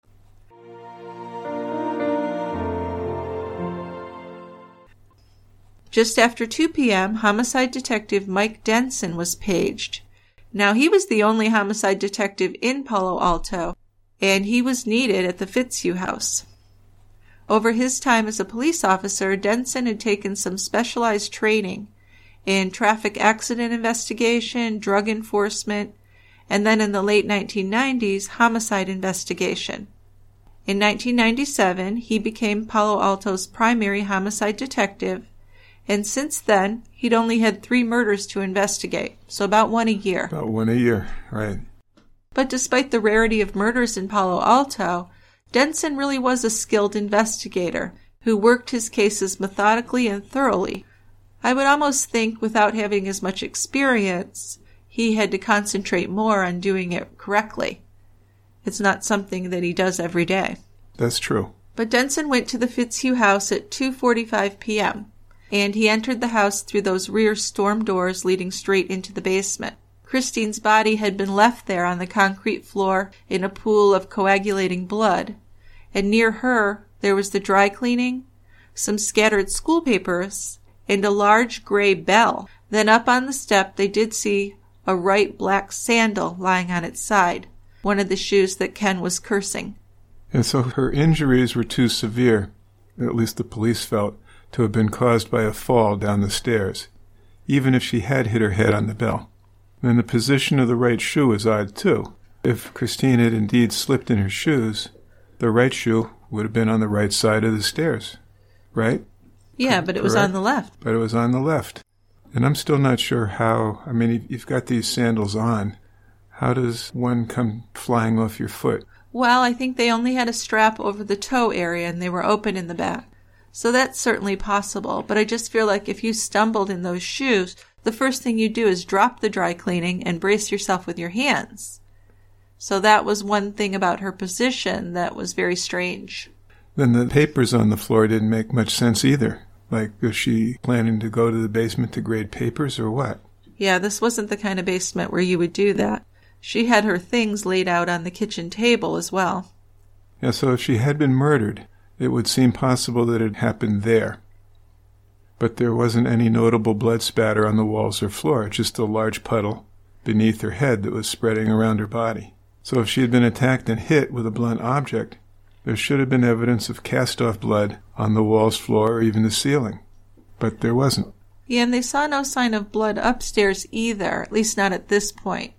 Just after two p.m., homicide detective Mike Denson was paged. Now, he was the only homicide detective in Palo Alto, and he was needed at the Fitzhugh house. Over his time as a police officer, Denson had taken some specialized training in traffic accident investigation, drug enforcement, and then in the late nineteen nineties, homicide investigation. In nineteen ninety-seven, he became Palo Alto's primary homicide detective, and since then, he'd only had three murders to investigate, so about one a year. About one a year, right. But despite the rarity of murders in Palo Alto, Denson really was a skilled investigator who worked his cases methodically and thoroughly. I would almost think, without having as much experience, he had to concentrate more on doing it correctly. It's not something that he does every day. That's true. But Denson went to the Fitzhugh house at two forty-five p.m., and he entered the house through those rear storm doors leading straight into the basement. Christine's body had been left there on the concrete floor in a pool of coagulating blood, and near her there was the dry cleaning, some scattered school papers, and a large gray bell. Then up on the step they did see a right black sandal lying on its side, one of the shoes that Ken was cursing. And so her injuries were too severe, at least the police felt, to have been caused by a fall down the stairs, even if she had hit her head on the bell. Then the position of the right shoe is odd, too. If Christine had indeed slipped in her shoes, the right shoe would have been on the right side of the stairs, right? Yeah, but it was on the left. But it was on the left. And I'm still not sure how, I mean, you've got these sandals on. How does one come flying off your foot? Well, I think they only had a strap over the toe area and they were open in the back. So that's certainly possible. But I just feel like if you stumbled in those shoes, the first thing you do is drop the dry cleaning and brace yourself with your hands. So that was one thing about her position that was very strange. Then the papers on the floor didn't make much sense either. Like, was she planning to go to the basement to grade papers or what? Yeah, this wasn't the kind of basement where you would do that. She had her things laid out on the kitchen table as well. Yeah, so if she had been murdered, it would seem possible that it happened there. But there wasn't any notable blood spatter on the walls or floor, just a large puddle beneath her head that was spreading around her body. So if she had been attacked and hit with a blunt object, there should have been evidence of cast-off blood on the walls, floor, or even the ceiling. But there wasn't. Yeah, and they saw no sign of blood upstairs either, at least not at this point.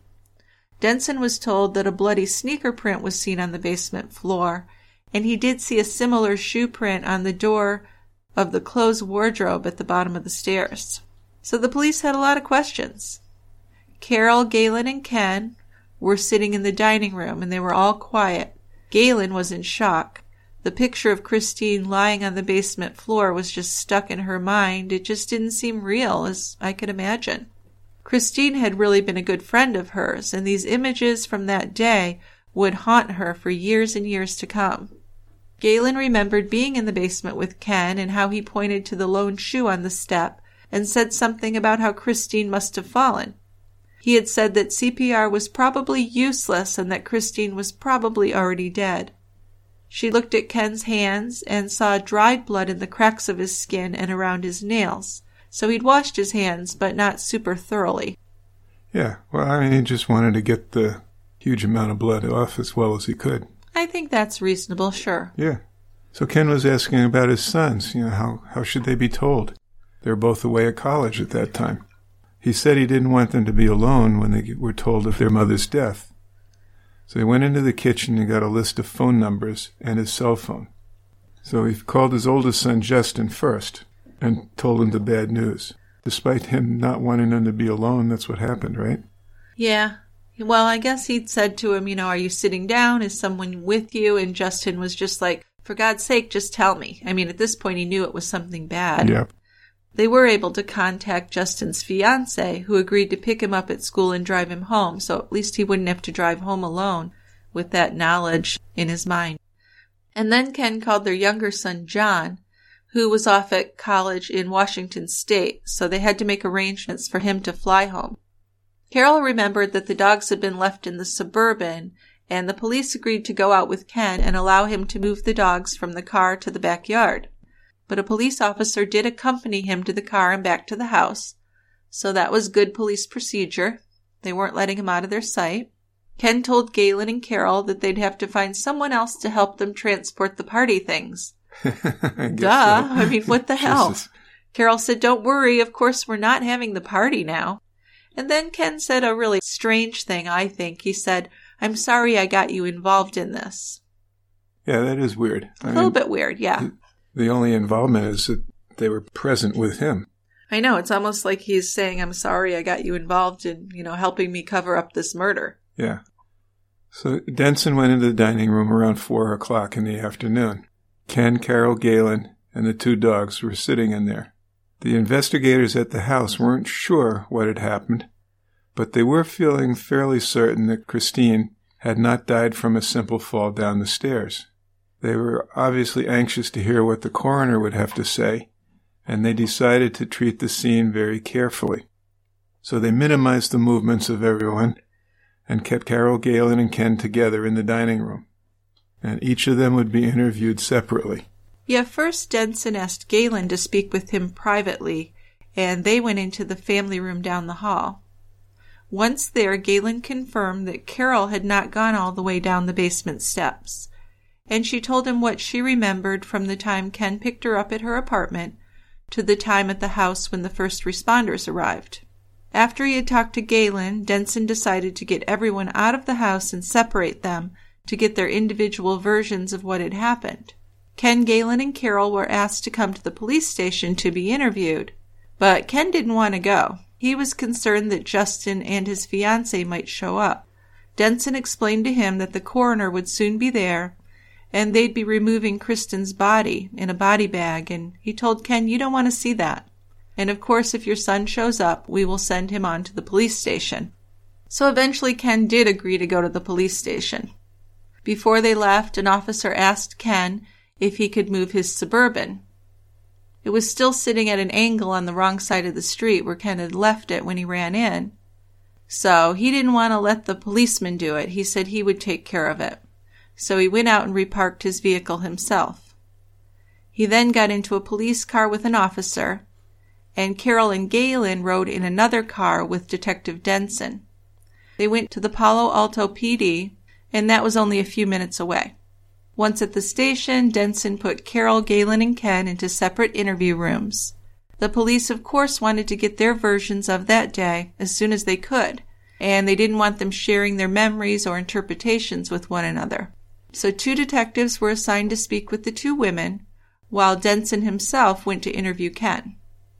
Denson was told that a bloody sneaker print was seen on the basement floor, and he did see a similar shoe print on the door of the clothes wardrobe at the bottom of the stairs. So the police had a lot of questions. Carol, Galen, and Ken were sitting in the dining room, and they were all quiet. Galen was in shock. The picture of Christine lying on the basement floor was just stuck in her mind. It just didn't seem real, as I could imagine. Christine had really been a good friend of hers, and these images from that day would haunt her for years and years to come. Galen remembered being in the basement with Ken and how he pointed to the lone shoe on the step and said something about how Christine must have fallen. He had said that C P R was probably useless and that Christine was probably already dead. She looked at Ken's hands and saw dried blood in the cracks of his skin and around his nails, so he'd washed his hands, but not super thoroughly. Yeah, well, I mean, he just wanted to get the huge amount of blood off as well as he could. I think that's reasonable, sure. Yeah. So Ken was asking about his sons. You know, how, how should they be told? They were both away at college at that time. He said he didn't want them to be alone when they were told of their mother's death. So he went into the kitchen and got a list of phone numbers and his cell phone. So he called his oldest son, Justin, first and told him the bad news. Despite him not wanting them to be alone, that's what happened, right? Yeah. Well, I guess he'd said to him, you know, are you sitting down? Is someone with you? And Justin was just like, for God's sake, just tell me. I mean, at this point, he knew it was something bad. Yep. They were able to contact Justin's fiancée, who agreed to pick him up at school and drive him home, so at least he wouldn't have to drive home alone with that knowledge in his mind. And then Ken called their younger son, John, who was off at college in Washington State, so they had to make arrangements for him to fly home. Carol remembered that the dogs had been left in the Suburban, and the police agreed to go out with Ken and allow him to move the dogs from the car to the backyard. But a police officer did accompany him to the car and back to the house, so that was good police procedure. They weren't letting him out of their sight. Ken told Galen and Carol that they'd have to find someone else to help them transport the party things. I Duh. so. I mean, what the hell? Jesus. Carol said, don't worry, of course we're not having the party now. And then Ken said a really strange thing, I think. He said, I'm sorry I got you involved in this. Yeah, that is weird. A I little mean, bit weird, yeah. The only involvement is that they were present with him. I know, it's almost like he's saying, I'm sorry I got you involved in, you know, helping me cover up this murder. Yeah. So Denson went into the dining room around four o'clock in the afternoon. Ken, Carol, Galen, and the two dogs were sitting in there. The investigators at the house weren't sure what had happened, but they were feeling fairly certain that Christine had not died from a simple fall down the stairs. They were obviously anxious to hear what the coroner would have to say, and they decided to treat the scene very carefully. So they minimized the movements of everyone and kept Carol, Galen, and Ken together in the dining room. And each of them would be interviewed separately. Yeah, first Denson asked Galen to speak with him privately, and they went into the family room down the hall. Once there, Galen confirmed that Carol had not gone all the way down the basement steps, and she told him what she remembered from the time Ken picked her up at her apartment to the time at the house when the first responders arrived. After he had talked to Galen, Denson decided to get everyone out of the house and separate them to get their individual versions of what had happened. Ken, Galen, and Carol were asked to come to the police station to be interviewed, but Ken didn't want to go. He was concerned that Justin and his fiancée might show up. Denson explained to him that the coroner would soon be there, and they'd be removing Kristen's body in a body bag, and he told Ken, "You don't want to see that. And of course, if your son shows up, we will send him on to the police station." So eventually Ken did agree to go to the police station. Before they left, an officer asked Ken if he could move his Suburban. It was still sitting at an angle on the wrong side of the street where Ken had left it when he ran in. So he didn't want to let the policeman do it. He said he would take care of it. So he went out and reparked his vehicle himself. He then got into a police car with an officer, and Carol and Galen rode in another car with Detective Denson. They went to the Palo Alto P D, and that was only a few minutes away. Once at the station, Denson put Carol, Galen, and Ken into separate interview rooms. The police, of course, wanted to get their versions of that day as soon as they could, and they didn't want them sharing their memories or interpretations with one another. So two detectives were assigned to speak with the two women, while Denson himself went to interview Ken.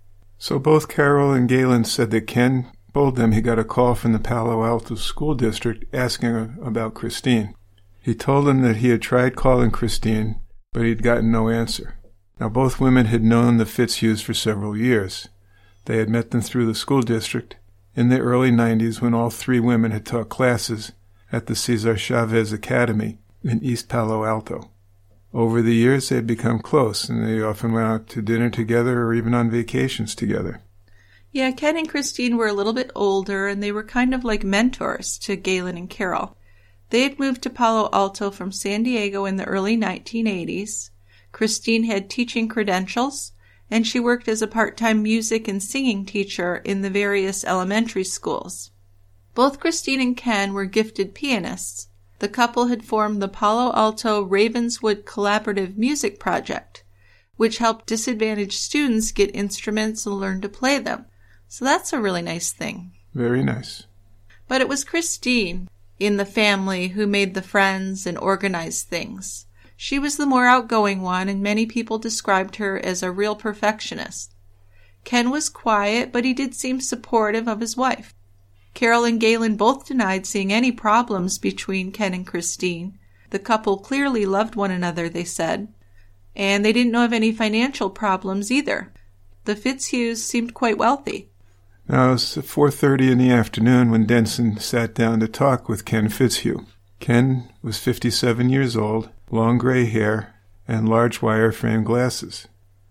So both Carol and Galen said that Ken told them he got a call from the Palo Alto School District asking about Christine. He told them that he had tried calling Christine, but he'd gotten no answer. Now, both women had known the Fitzhughs for several years. They had met them through the school district in the early nineties when all three women had taught classes at the Cesar Chavez Academy in East Palo Alto. Over the years, they had become close, and they often went out to dinner together or even on vacations together. Yeah, Ken and Christine were a little bit older, and they were kind of like mentors to Galen and Carol. They had moved to Palo Alto from San Diego in the early nineteen eighties. Christine had teaching credentials, and she worked as a part-time music and singing teacher in the various elementary schools. Both Christine and Ken were gifted pianists. The couple had formed the Palo Alto Ravenswood Collaborative Music Project, which helped disadvantaged students get instruments and learn to play them. So that's a really nice thing. Very nice. But it was Christine in the family who made the friends and organized things. She was the more outgoing one, and many people described her as a real perfectionist. Ken was quiet, but he did seem supportive of his wife. Carol and Galen both denied seeing any problems between Ken and Christine. The couple clearly loved one another, they said, and they didn't know of any financial problems either. The Fitzhughs seemed quite wealthy. Now, it was four thirty in the afternoon when Denson sat down to talk with Ken Fitzhugh. Ken was fifty-seven years old, long gray hair, and large wire-frame glasses.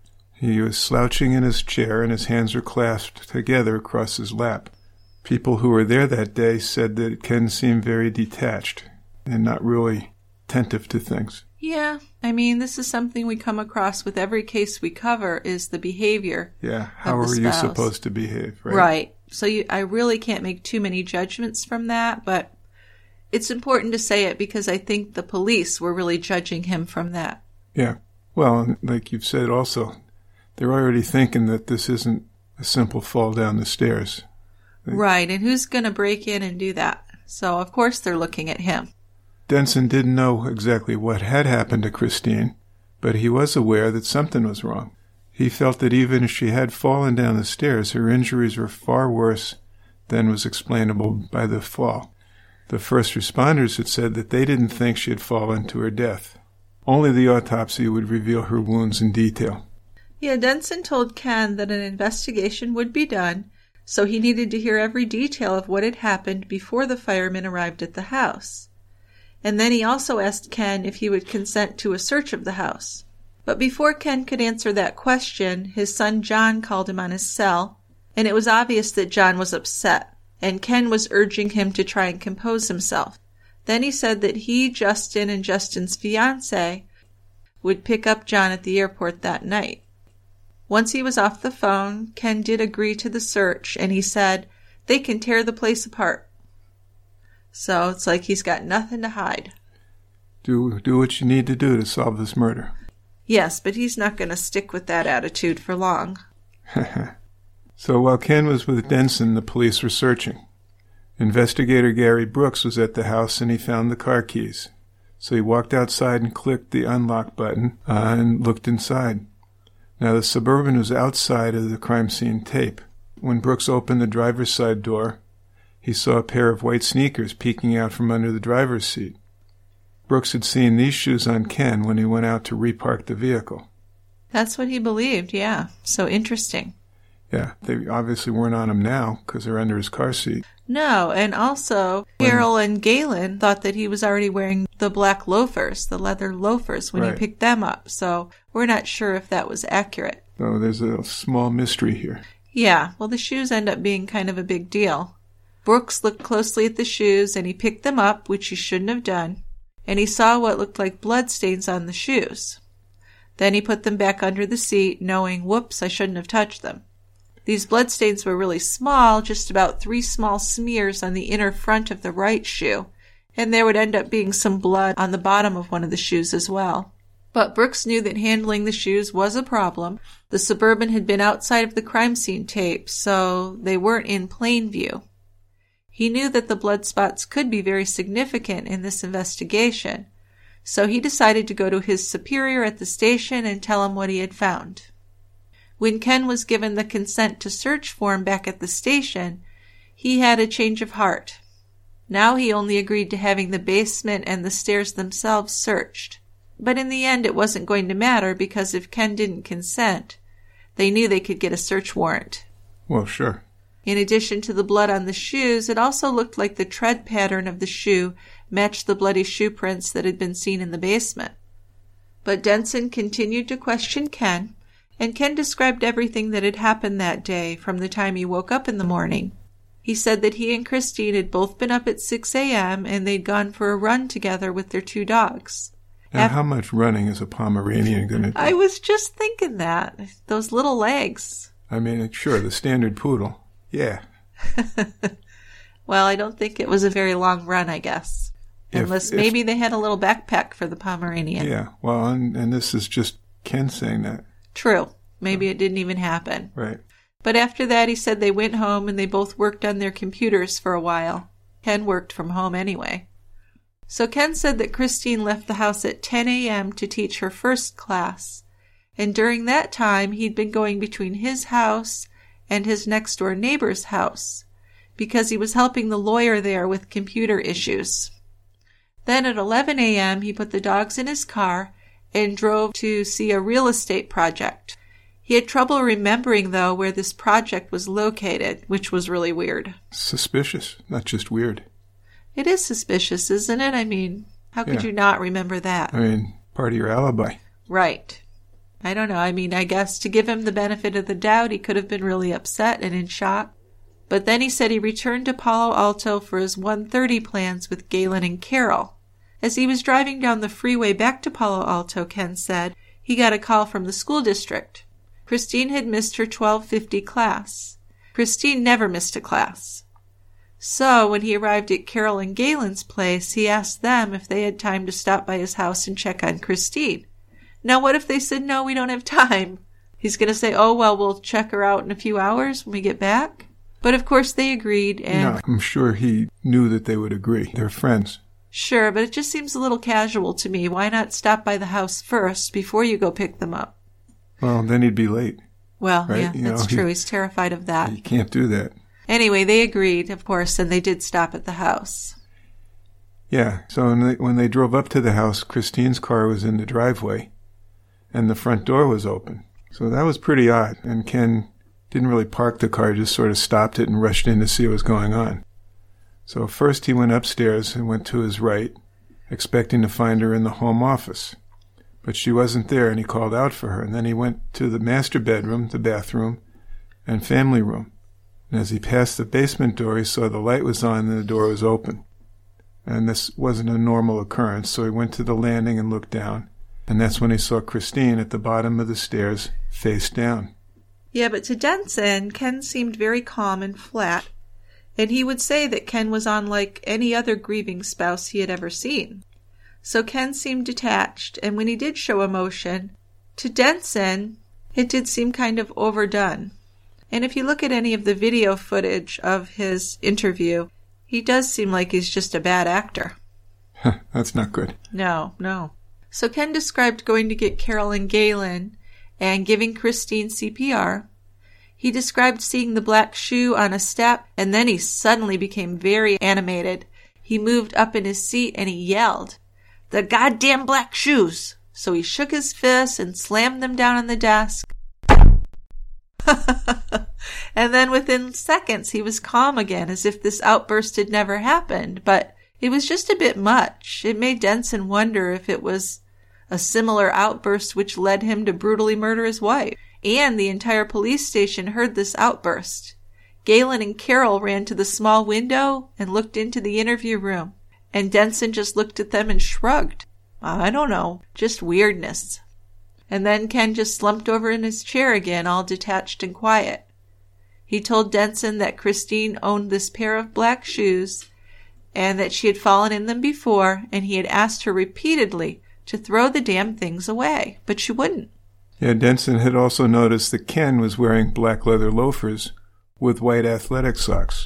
He was slouching in his chair, and his hands were clasped together across his lap. People who were there that day said that Ken seemed very detached and not really attentive to things. Yeah, I mean, this is something we come across with every case we cover, is the behavior. Yeah, how are you supposed to behave, right? Right. So you, I really can't make too many judgments from that, but it's important to say it because I think the police were really judging him from that. Yeah. Well, like you've said also, they're already thinking that this isn't a simple fall down the stairs. They, right, and who's going to break in and do that? So, of course, they're looking at him. Denson didn't know exactly what had happened to Christine, but he was aware that something was wrong. He felt that even if she had fallen down the stairs, her injuries were far worse than was explainable by the fall. The first responders had said that they didn't think she had fallen to her death. Only the autopsy would reveal her wounds in detail. Yeah, Denson told Ken that an investigation would be done, so he needed to hear every detail of what had happened before the firemen arrived at the house. And then he also asked Ken if he would consent to a search of the house. But before Ken could answer that question, his son John called him on his cell, and it was obvious that John was upset, and Ken was urging him to try and compose himself. Then he said that he, Justin, and Justin's fiancée would pick up John at the airport that night. Once he was off the phone, Ken did agree to the search, and he said, "They can tear the place apart." So it's like he's got nothing to hide. Do do what you need to do to solve this murder. Yes, but he's not going to stick with that attitude for long. So while Ken was with Denson, the police were searching. Investigator Gary Brooks was at the house and he found the car keys. So he walked outside and clicked the unlock button uh, and looked inside. Now the Suburban was outside of the crime scene tape. When Brooks opened the driver's side door, he saw a pair of white sneakers peeking out from under the driver's seat. Brooks had seen these shoes on Ken when he went out to repark the vehicle. That's what he believed, yeah. So interesting. Yeah, they obviously weren't on him now because they're under his car seat. No, and also Carol and Galen thought that he was already wearing the black loafers, the leather loafers, when Right. he picked them up. So we're not sure if that was accurate. So there's a small mystery here. Yeah, well, the shoes end up being kind of a big deal. Brooks looked closely at the shoes and he picked them up, which he shouldn't have done, and he saw what looked like blood stains on the shoes. Then he put them back under the seat, knowing, whoops, I shouldn't have touched them. These bloodstains were really small, just about three small smears on the inner front of the right shoe, and there would end up being some blood on the bottom of one of the shoes as well. But Brooks knew that handling the shoes was a problem. The Suburban had been outside of the crime scene tape, so they weren't in plain view. He knew that the blood spots could be very significant in this investigation, so he decided to go to his superior at the station and tell him what he had found. When Ken was given the consent to search form back at the station, he had a change of heart. Now he only agreed to having the basement and the stairs themselves searched. But in the end it wasn't going to matter because if Ken didn't consent, they knew they could get a search warrant. Well, sure. In addition to the blood on the shoes, it also looked like the tread pattern of the shoe matched the bloody shoe prints that had been seen in the basement. But Denson continued to question Ken, and Ken described everything that had happened that day from the time he woke up in the morning. He said that he and Christine had both been up at six a.m. and they'd gone for a run together with their two dogs. Now, Af- how much running is a Pomeranian going to do? I was just thinking that. Those little legs. I mean, sure, the standard poodle. Yeah. Well, I don't think it was a very long run, I guess. If- Unless if- maybe they had a little backpack for the Pomeranian. Yeah, well, and, and this is just Ken saying that. True. Maybe it didn't even happen. Right. But after that, he said they went home and they both worked on their computers for a while. Ken worked from home anyway. So Ken said that Christine left the house at ten a.m. to teach her first class. And during that time, he'd been going between his house and his next-door neighbor's house because he was helping the lawyer there with computer issues. Then at eleven a.m., he put the dogs in his car and drove to see a real estate project. He had trouble remembering, though, where this project was located, which was really weird. Suspicious, not just weird. It is suspicious, isn't it? I mean, how could Yeah. you not remember that? I mean, part of your alibi. Right. I don't know. I mean, I guess to give him the benefit of the doubt, he could have been really upset and in shock. But then he said he returned to Palo Alto for his one thirty plans with Galen and Carol. As he was driving down the freeway back to Palo Alto, Ken said, he got a call from the school district. Christine had missed her twelve fifty class. Christine never missed a class. So when he arrived at Carol and Galen's place, he asked them if they had time to stop by his house and check on Christine. Now what if they said, no, we don't have time? He's going to say, oh, well, we'll check her out in a few hours when we get back. But of course they agreed, and No, I'm sure he knew that they would agree. They're friends. sure, but it just seems a little casual to me. Why not stop by the house first before you go pick them up? Well, then he'd be late. Well, Right? yeah, You that's know, he- true. He's terrified of that. You can't do that. Anyway, they agreed, of course, and they did stop at the house. Yeah, so when they, when they drove up to the house, Christine's car was in the driveway, and the front door was open. So that was pretty odd, and Ken didn't really park the car, just sort of stopped it and rushed in to see what was going on. So first he went upstairs and went to his right, expecting to find her in the home office. But she wasn't there, and he called out for her. And then he went to the master bedroom, the bathroom, and family room. And as he passed the basement door, he saw the light was on and the door was open. And this wasn't a normal occurrence, so he went to the landing and looked down. And that's when he saw Christine at the bottom of the stairs, face down. Yeah, but to Denson, Ken seemed very calm and flat, and he would say that Ken was unlike any other grieving spouse he had ever seen. So Ken seemed detached, and when he did show emotion, to Denson, it did seem kind of overdone. And if you look at any of the video footage of his interview, he does seem like he's just a bad actor. That's not good. No, no. So Ken described going to get Carol and Galen and giving Christine C P R. He described seeing the black shoe on a step, and then he suddenly became very animated. He moved up in his seat and he yelled, "The goddamn black shoes!" So he shook his fists and slammed them down on the desk. And then within seconds he was calm again, as if this outburst had never happened. But it was just a bit much. It made Denson wonder if it was a similar outburst which led him to brutally murder his wife. And the entire police station heard this outburst. Galen and Carol ran to the small window and looked into the interview room. And Denson just looked at them and shrugged. I don't know, just weirdness. And then Ken just slumped over in his chair again, all detached and quiet. He told Denson that Christine owned this pair of black shoes and that she had fallen in them before, and he had asked her repeatedly to throw the damn things away, but she wouldn't. Yeah, Denson had also noticed that Ken was wearing black leather loafers with white athletic socks.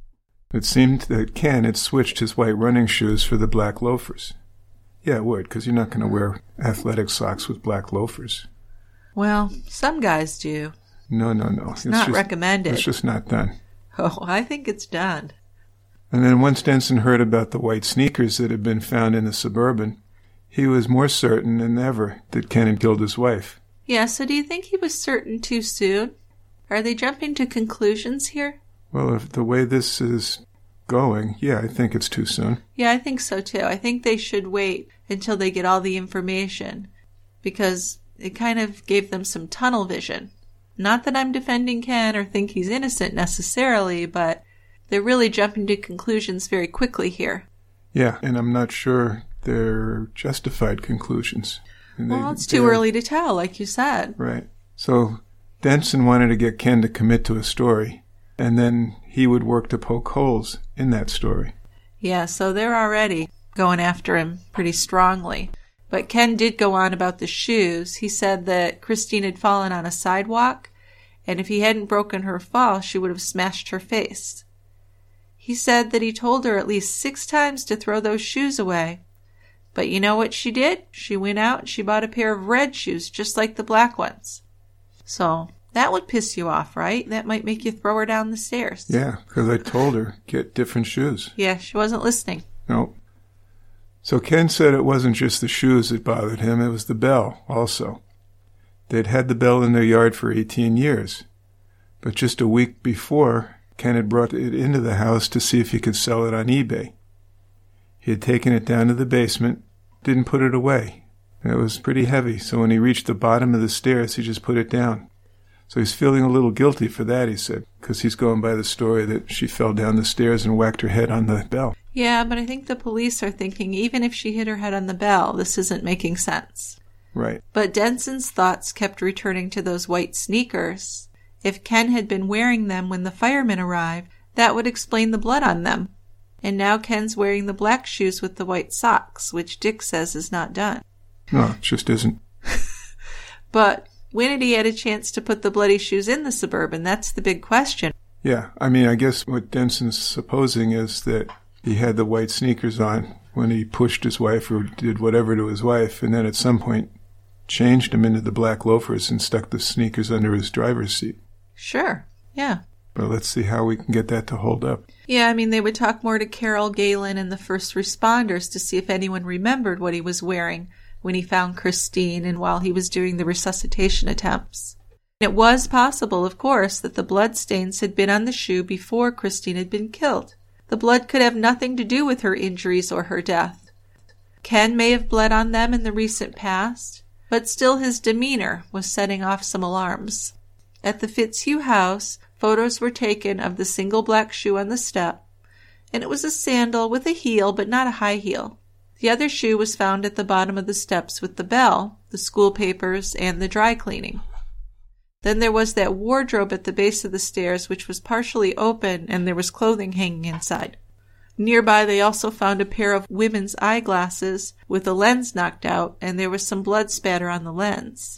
It seemed that Ken had switched his white running shoes for the black loafers. Yeah, it would, because you're not going to wear athletic socks with black loafers. Well, some guys do. No, no, no. It's, it's not just, recommended. It's just not done. Oh, I think it's done. And then once Denson heard about the white sneakers that had been found in the Suburban, he was more certain than ever that Ken had killed his wife. Yeah, so do you think he was certain too soon? Are they jumping to conclusions here? Well, if the way this is going, yeah, I think it's too soon. Yeah, I think so too. I think they should wait until they get all the information, because it kind of gave them some tunnel vision. Not that I'm defending Ken or think he's innocent necessarily, but they're really jumping to conclusions very quickly here. Yeah, and I'm not sure they're justified conclusions. And well, they, it's too early to tell, like you said. Right. So Denson wanted to get Ken to commit to a story, and then he would work to poke holes in that story. Yeah, so they're already going after him pretty strongly. But Ken did go on about the shoes. He said that Christine had fallen on a sidewalk, and if he hadn't broken her fall, she would have smashed her face. He said that he told her at least six times to throw those shoes away. But you know what she did? She went out and she bought a pair of red shoes, just like the black ones. So that would piss you off, right? That might make you throw her down the stairs. Yeah, because I told her, get different shoes. Yeah, she wasn't listening. No. So Ken said it wasn't just the shoes that bothered him, it was the bell also. They'd had the bell in their yard for eighteen years. But just a week before, Ken had brought it into the house to see if he could sell it on eBay. He had taken it down to the basement, didn't put it away. It was pretty heavy, so when he reached the bottom of the stairs, he just put it down. So he's feeling a little guilty for that, he said, because he's going by the story that she fell down the stairs and whacked her head on the bell. Yeah, but I think the police are thinking even if she hit her head on the bell, this isn't making sense. Right. But Denson's thoughts kept returning to those white sneakers. If Ken had been wearing them when the firemen arrived, that would explain the blood on them. And now Ken's wearing the black shoes with the white socks, which Dick says is not done. No, it just isn't. But when had he had a chance to put the bloody shoes in the Suburban? That's the big question. Yeah, I mean, I guess what Denson's supposing is that he had the white sneakers on when he pushed his wife or did whatever to his wife, and then at some point changed them into the black loafers and stuck the sneakers under his driver's seat. Sure, yeah. But let's see how we can get that to hold up. Yeah, I mean, they would talk more to Carol, Galen, and the first responders to see if anyone remembered what he was wearing when he found Christine and while he was doing the resuscitation attempts. It was possible, of course, that the bloodstains had been on the shoe before Christine had been killed. The blood could have nothing to do with her injuries or her death. Ken may have bled on them in the recent past, but still his demeanor was setting off some alarms. At the Fitzhugh house, photos were taken of the single black shoe on the step, and it was a sandal with a heel but not a high heel. The other shoe was found at the bottom of the steps with the bell, the school papers, and the dry cleaning. Then there was that wardrobe at the base of the stairs which was partially open and there was clothing hanging inside. Nearby they also found a pair of women's eyeglasses with the lens knocked out, and there was some blood spatter on the lens.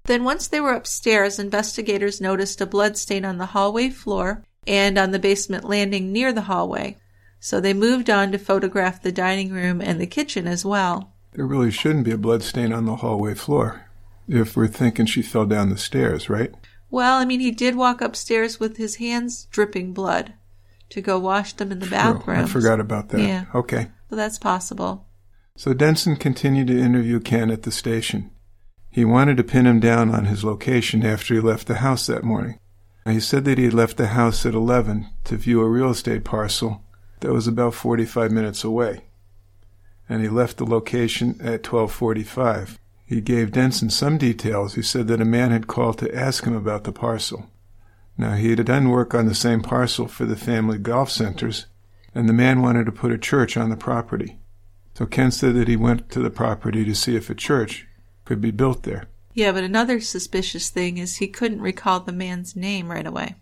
Then once they were upstairs, investigators noticed a bloodstain on the hallway floor and on the basement landing near the hallway. So they moved on to photograph the dining room and the kitchen as well. There really shouldn't be a bloodstain on the hallway floor, if we're thinking she fell down the stairs, right? Well, I mean, he did walk upstairs with his hands dripping blood to go wash them in the bathroom. I forgot about that. Yeah. Okay. So that's possible. So Denson continued to interview Ken at the station. He wanted to pin him down on his location after he left the house that morning. He said that he had left the house at eleven to view a real estate parcel that was about forty-five minutes away, and he left the location at twelve forty-five. He gave Denson some details. He said that a man had called to ask him about the parcel. Now, he had done work on the same parcel for the family golf centers, and the man wanted to put a church on the property. So Ken said that he went to the property to see if a church could be built there. Yeah, but another suspicious thing is he couldn't recall the man's name right away.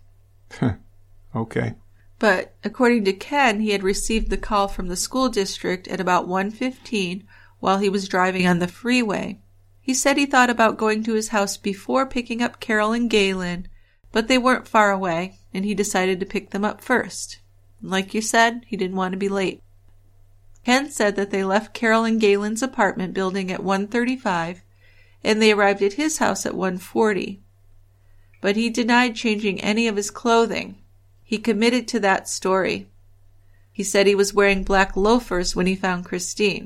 Okay. But according to Ken, he had received the call from the school district at about one fifteen while he was driving on the freeway. He said he thought about going to his house before picking up Carol and Galen, but they weren't far away, and he decided to pick them up first. Like you said, he didn't want to be late. Ken said that they left Carol and Galen's apartment building at one thirty-five, and they arrived at his house at one forty. But he denied changing any of his clothing. He committed to that story. He said he was wearing black loafers when he found Christine.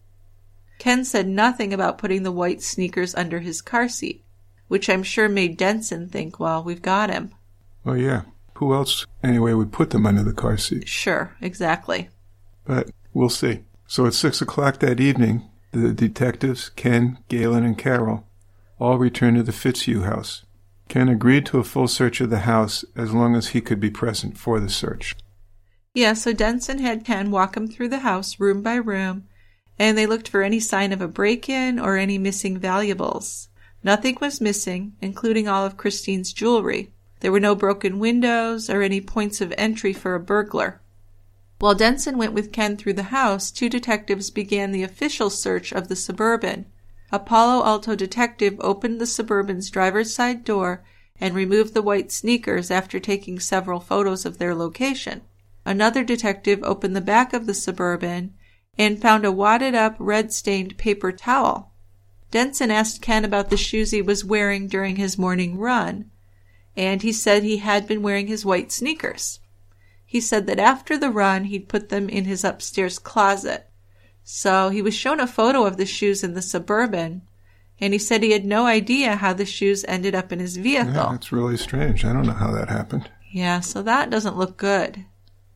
Ken said nothing about putting the white sneakers under his car seat, which I'm sure made Denson think, well, we've got him. Well, yeah. Who else, anyway, would put them under the car seat? Sure, exactly. But we'll see. So at six o'clock that evening, the detectives, Ken, Galen, and Carol, all returned to the Fitzhugh house. Ken agreed to a full search of the house as long as he could be present for the search. Yeah, so Denson had Ken walk him through the house room by room, and they looked for any sign of a break-in or any missing valuables. Nothing was missing, including all of Christine's jewelry. There were no broken windows or any points of entry for a burglar. While Denson went with Ken through the house, two detectives began the official search of the Suburban. A Palo Alto detective opened the Suburban's driver's side door and removed the white sneakers after taking several photos of their location. Another detective opened the back of the Suburban and found a wadded-up, red-stained paper towel. Denson asked Ken about the shoes he was wearing during his morning run, and he said he had been wearing his white sneakers. He said that after the run, he'd put them in his upstairs closet. So he was shown a photo of the shoes in the Suburban, and he said he had no idea how the shoes ended up in his vehicle. Yeah, that's really strange. I don't know how that happened. Yeah, so that doesn't look good.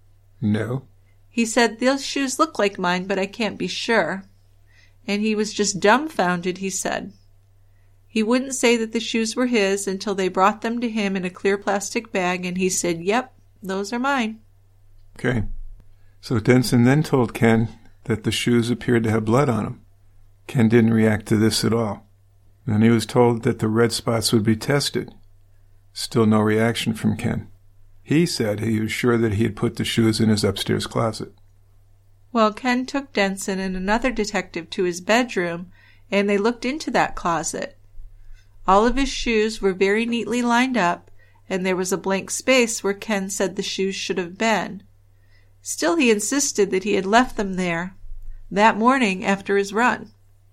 No. He said, those shoes look like mine, but I can't be sure. And he was just dumbfounded, he said. He wouldn't say that the shoes were his until they brought them to him in a clear plastic bag, and he said, yep, those are mine. Okay. So Denson then told Ken that the shoes appeared to have blood on them. Ken didn't react to this at all. Then he was told that the red spots would be tested. Still no reaction from Ken. He said he was sure that he had put the shoes in his upstairs closet. Well, Ken took Denson and another detective to his bedroom, and they looked into that closet. All of his shoes were very neatly lined up, and there was a blank space where Ken said the shoes should have been. Still, he insisted that he had left them there that morning after his run.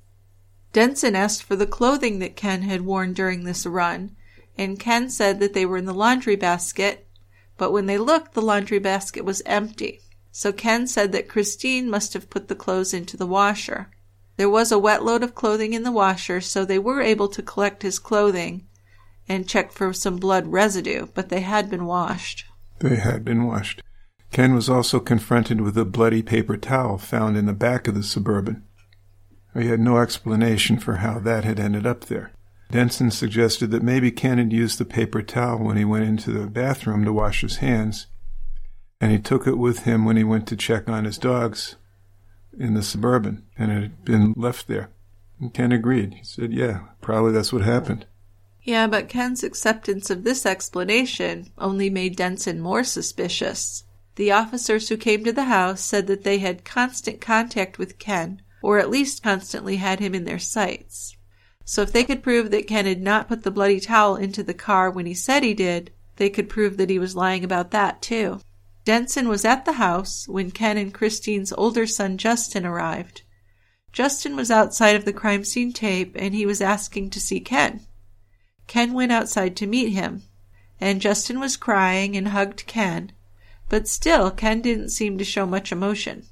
Denson asked for the clothing that Ken had worn during this run, and Ken said that they were in the laundry basket, but when they looked, the laundry basket was empty. So Ken said that Christine must have put the clothes into the washer. There was a wet load of clothing in the washer, so they were able to collect his clothing and check for some blood residue, but they had been washed. They had been washed. Ken was also confronted with a bloody paper towel found in the back of the Suburban. He had no explanation for how that had ended up there. Denson suggested that maybe Ken had used the paper towel when he went into the bathroom to wash his hands, and he took it with him when he went to check on his dogs in the Suburban, and it had been left there. And Ken agreed. He said, yeah, probably that's what happened. Yeah, but Ken's acceptance of this explanation only made Denson more suspicious. The officers who came to the house said that they had constant contact with Ken, or at least constantly had him in their sights. So if they could prove that Ken had not put the bloody towel into the car when he said he did, they could prove that he was lying about that too. Denson was at the house when Ken and Christine's older son Justin arrived. Justin was outside of the crime scene tape and he was asking to see Ken. Ken went outside to meet him, and Justin was crying and hugged Ken, but still Ken didn't seem to show much emotion.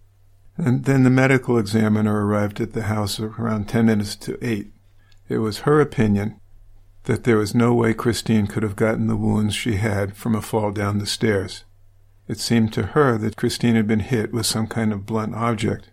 And then the medical examiner arrived at the house around ten minutes to eight. It was her opinion that there was no way Christine could have gotten the wounds she had from a fall down the stairs. It seemed to her that Christine had been hit with some kind of blunt object,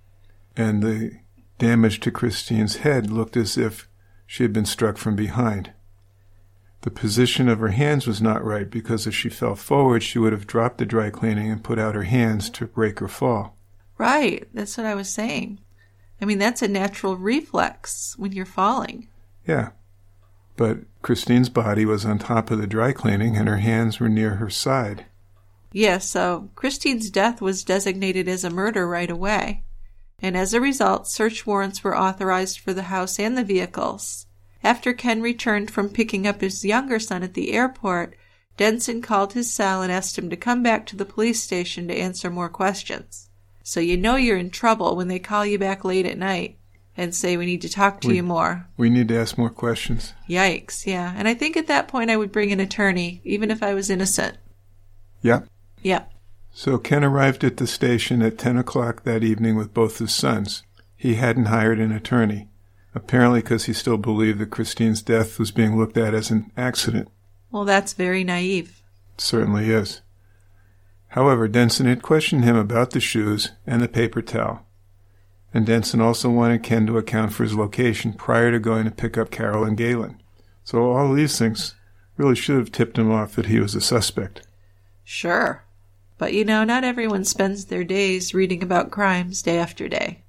and the damage to Christine's head looked as if she had been struck from behind. The position of her hands was not right because if she fell forward, she would have dropped the dry cleaning and put out her hands to break her fall. Right, that's what I was saying. I mean, that's a natural reflex when you're falling. Yeah, but Christine's body was on top of the dry cleaning and her hands were near her side. Yes, so Christine's death was designated as a murder right away, and as a result, search warrants were authorized for the house and the vehicles. After Ken returned from picking up his younger son at the airport, Denson called his cell and asked him to come back to the police station to answer more questions. So you know you're in trouble when they call you back late at night and say, we need to talk to we, you more. We need to ask more questions. Yikes, yeah. And I think at that point I would bring an attorney, even if I was innocent. Yeah. Yeah. So Ken arrived at the station at ten o'clock that evening with both his sons. He hadn't hired an attorney, apparently because he still believed that Christine's death was being looked at as an accident. Well, that's very naive. It certainly is. However, Denson had questioned him about the shoes and the paper towel. And Denson also wanted Ken to account for his location prior to going to pick up Carol and Galen. So all these things really should have tipped him off that he was a suspect. Sure. But, you know, not everyone spends their days reading about crimes day after day.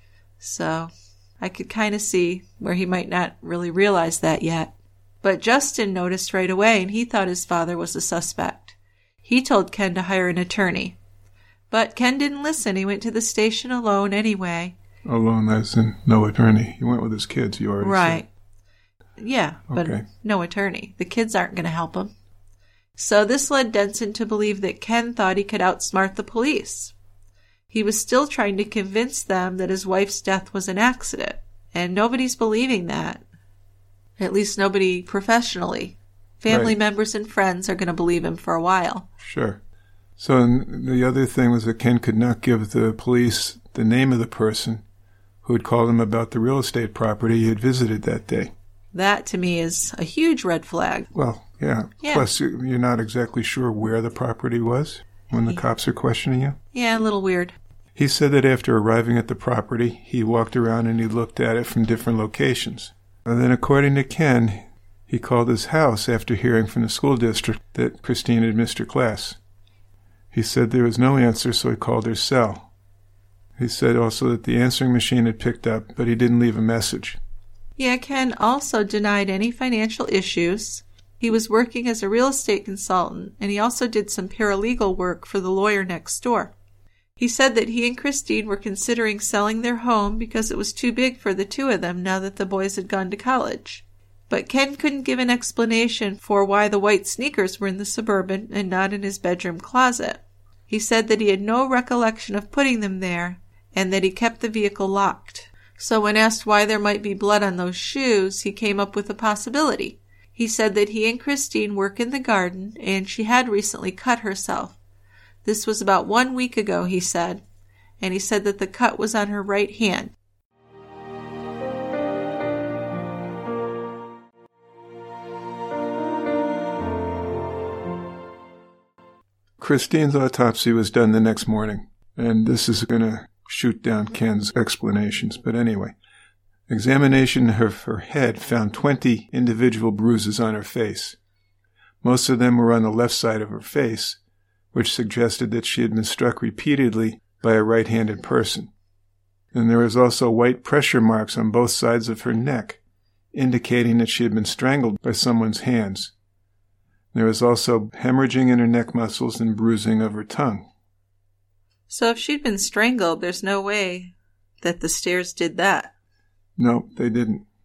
So I could kind of see where he might not really realize that yet. But Justin noticed right away, and he thought his father was a suspect. He told Ken to hire an attorney. But Ken didn't listen. He went to the station alone anyway. Alone as in no attorney. He went with his kids, you already right. said. Yeah, but okay. No attorney. The kids aren't going to help him. So this led Denson to believe that Ken thought he could outsmart the police. He was still trying to convince them that his wife's death was an accident, and nobody's believing that. At least nobody professionally. Family right. members and friends are going to believe him for a while. Sure. So the other thing was that Ken could not give the police the name of the person who had called him about the real estate property he had visited that day. That, to me, is a huge red flag. Well, yeah. yeah. Plus, you're not exactly sure where the property was when the cops are questioning you. Yeah, a little weird. He said that after arriving at the property, he walked around and he looked at it from different locations. And then, according to Ken, he called his house after hearing from the school district that Christine had missed her class. He said there was no answer, so he called her cell. He said also that the answering machine had picked up, but he didn't leave a message. Yeah, Ken also denied any financial issues. He was working as a real estate consultant, and he also did some paralegal work for the lawyer next door. He said that he and Christine were considering selling their home because it was too big for the two of them now that the boys had gone to college. But Ken couldn't give an explanation for why the white sneakers were in the Suburban and not in his bedroom closet. He said that he had no recollection of putting them there and that he kept the vehicle locked. So when asked why there might be blood on those shoes, he came up with a possibility. He said that he and Christine work in the garden and she had recently cut herself. This was about one week ago, he said, and he said that the cut was on her right hand. Christine's autopsy was done the next morning, and this is going to shoot down Ken's explanations. But anyway, examination of her head found twenty individual bruises on her face. Most of them were on the left side of her face, which suggested that she had been struck repeatedly by a right-handed person. And there was also white pressure marks on both sides of her neck, indicating that she had been strangled by someone's hands. There was also hemorrhaging in her neck muscles and bruising of her tongue. So if she'd been strangled, there's no way that the stairs did that. No, they didn't.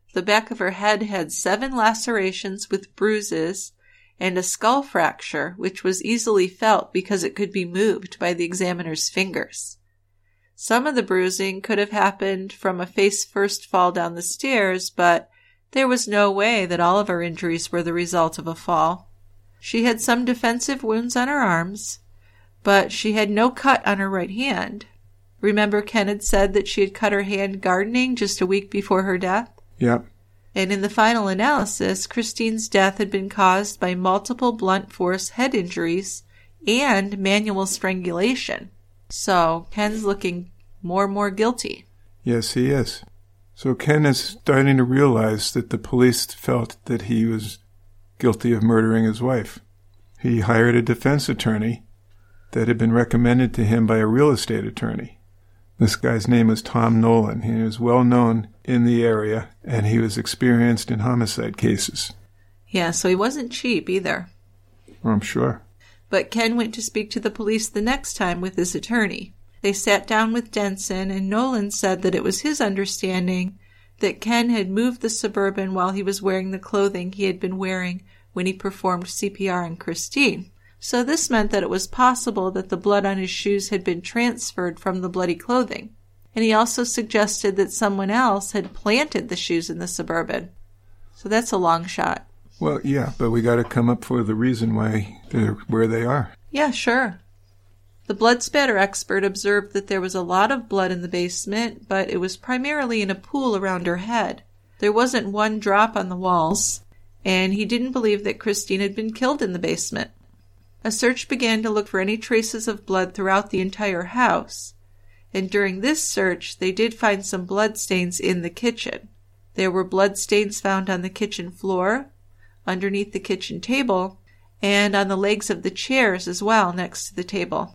The back of her head had seven lacerations with bruises and a skull fracture, which was easily felt because it could be moved by the examiner's fingers. Some of the bruising could have happened from a face-first fall down the stairs, but there was no way that all of her injuries were the result of a fall. She had some defensive wounds on her arms, but she had no cut on her right hand. Remember Ken had said that she had cut her hand gardening just a week before her death? Yep. And in the final analysis, Christine's death had been caused by multiple blunt force head injuries and manual strangulation. So Ken's looking more and more guilty. Yes, he is. So Ken is starting to realize that the police felt that he was guilty of murdering his wife. He hired a defense attorney that had been recommended to him by a real estate attorney. This guy's name was Tom Nolan. He was well known in the area, and he was experienced in homicide cases. Yeah, so he wasn't cheap either. Well, I'm sure. But Ken went to speak to the police the next time with his attorney. They sat down with Denson, and Nolan said that it was his understanding that Ken had moved the Suburban while he was wearing the clothing he had been wearing when he performed C P R on Christine. So this meant that it was possible that the blood on his shoes had been transferred from the bloody clothing. And he also suggested that someone else had planted the shoes in the Suburban. So that's a long shot. Well, yeah, but we got to come up for the reason why they're where they are. Yeah, sure. The blood spatter expert observed that there was a lot of blood in the basement, but it was primarily in a pool around her head. There wasn't one drop on the walls, and he didn't believe that Christine had been killed in the basement. A search began to look for any traces of blood throughout the entire house, and during this search they did find some blood stains in the kitchen. There were blood stains found on the kitchen floor, underneath the kitchen table, and on the legs of the chairs as well next to the table.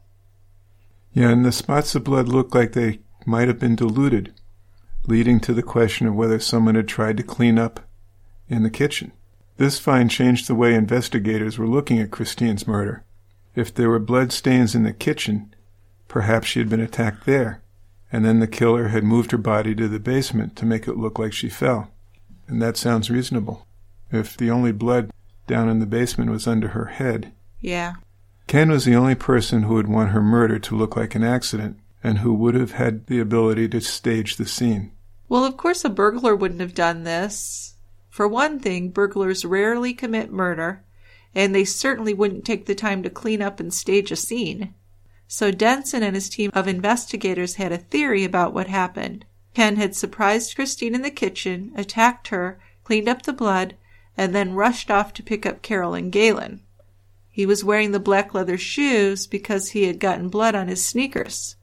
Yeah, and the spots of blood looked like they might have been diluted, leading to the question of whether someone had tried to clean up in the kitchen. This find changed the way investigators were looking at Christine's murder. If there were blood stains in the kitchen, perhaps she had been attacked there, and then the killer had moved her body to the basement to make it look like she fell. And that sounds reasonable. If the only blood down in the basement was under her head. Yeah. Ken was the only person who would want her murder to look like an accident, and who would have had the ability to stage the scene. Well, of course a burglar wouldn't have done this. For one thing, burglars rarely commit murder, and they certainly wouldn't take the time to clean up and stage a scene. So Denson and his team of investigators had a theory about what happened. Ken had surprised Christine in the kitchen, attacked her, cleaned up the blood, and then rushed off to pick up Carolyn Galen. He was wearing the black leather shoes because he had gotten blood on his sneakers.